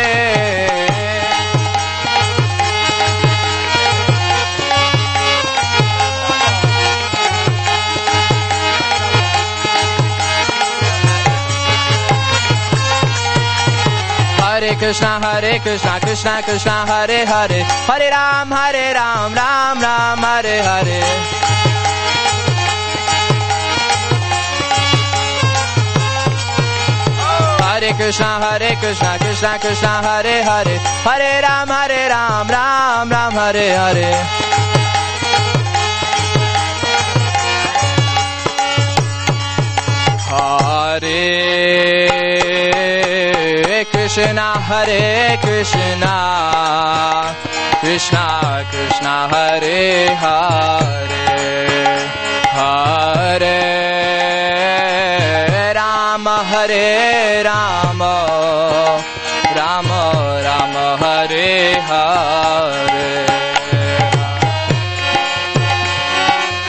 Hare Krishna, Hare Krishna, Krishna Krishna, Hare Hare, Hare Ram, Hare Ram, Ram Ram, Hare Hare. Hare Krishna, Hare Krishna, Krishna Krishna, Hare Hare, Hare Ram, Hare Ram, Ram Ram, Hare Hare. Hare Krishna, Hare Krishna, Krishna Krishna, Hare Hare, Hare Rama, Hare Rama, Rama Rama, Hare Hare.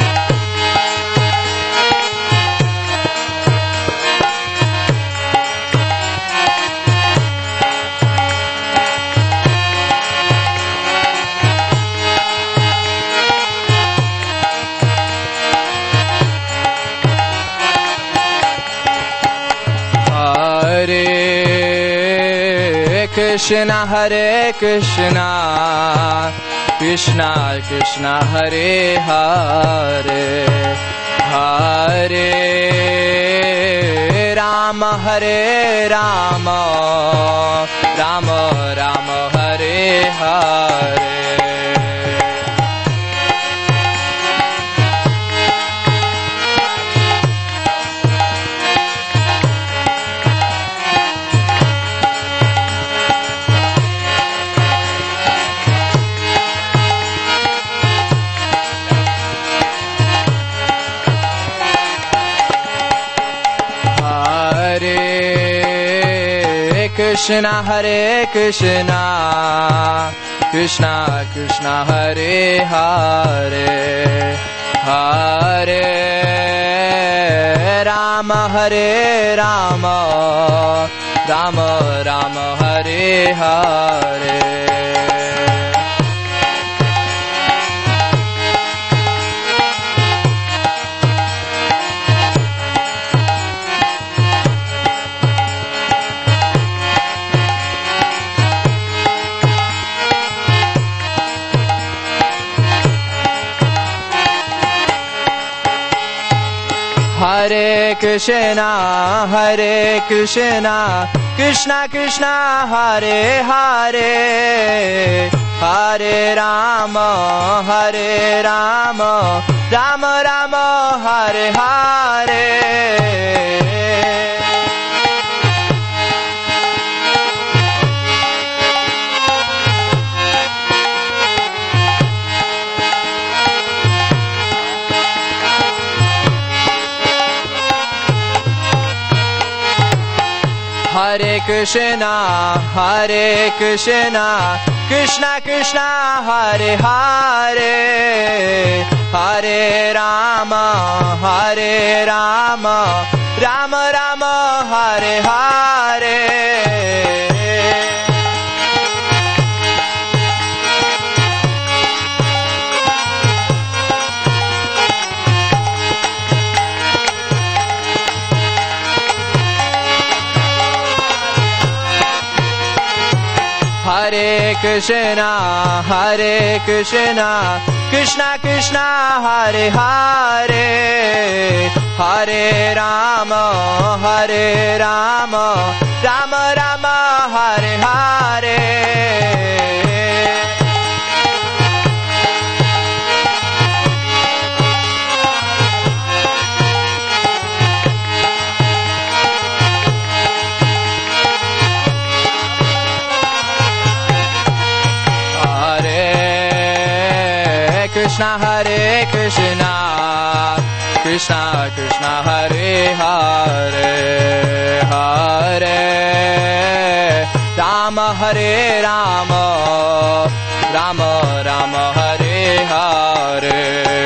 Hare Krishna, Hare Krishna, Krishna Krishna, Hare Hare, Hare Rama, Hare Rama, Rama Rama, Hare Hare. Krishna, Hare Krishna, Krishna Krishna, Hare Hare, Hare Rama, Hare Rama, Rama Rama, Hare Hare. Hare Krishna, Hare Krishna, Krishna Krishna, Hare Hare, Hare Rama, Hare Rama, Rama Rama, Hare Hare. Hare Krishna, Hare Krishna, Krishna Krishna, Hare Hare, Hare Rama, Hare Rama, Rama Rama, Hare Hare. Hare Krishna, Hare Krishna, Krishna Krishna, Hare Hare, Hare Rama, Hare Rama, Rama Rama, Hare Hare. Krishna, Hare Krishna, Krishna Krishna, Hare Hare, Hare Rama, Hare Rama, Rama Rama, Hare Hare.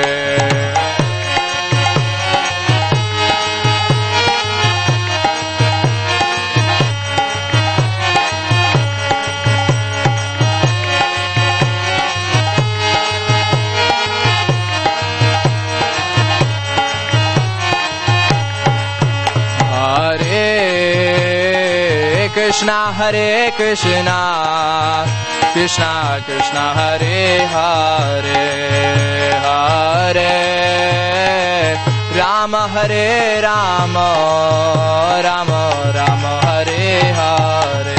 Krishna, Hare Krishna, Krishna Krishna, Hare Hare, Hare Rama, Hare Rama, Rama Rama, Hare Hare.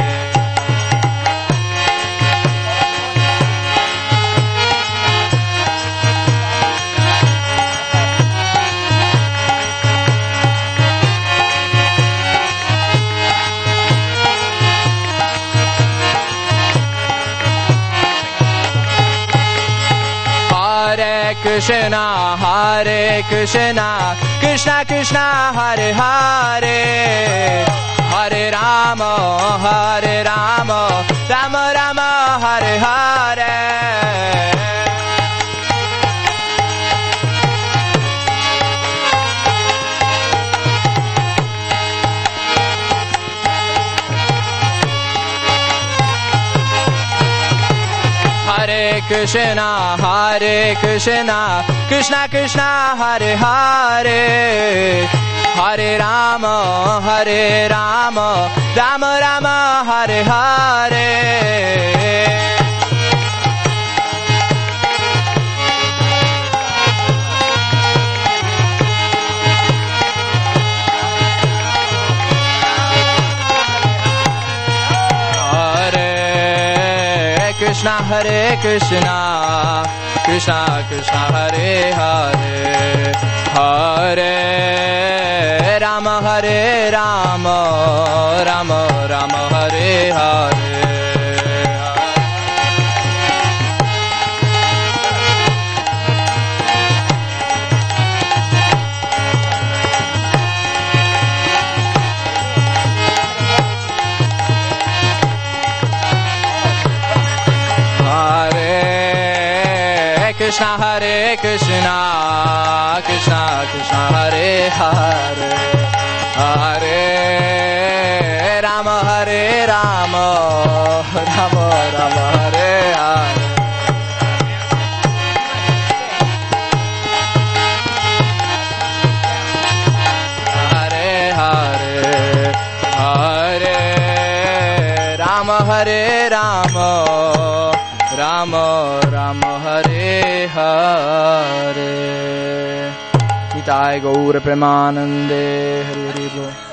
Krishna, Hare Krishna, Krishna Krishna, Hare Hare, Hare Rama, Hare Rama, Rama Rama, Hare Hare. Hare Krishna, Hare Krishna, Krishna Krishna, Hare Hare, Hare Rama, Hare Rama, Rama Rama, Hare Hare. Krishna Hare Krishna, Krishna Krishna Hare Hare, Hare Rama Hare Rama, Rama Rama Hare Hare. Krishna Hare Krishna, Krishna Krishna Hare Hare, Hare Rama Hare Rama, Rama Rama Hare Hare. Hare Hare, Hare Rama Hare Rama, Rama Rama Hare Hare. Nitai Gaur Premanande Hari Hari Bol.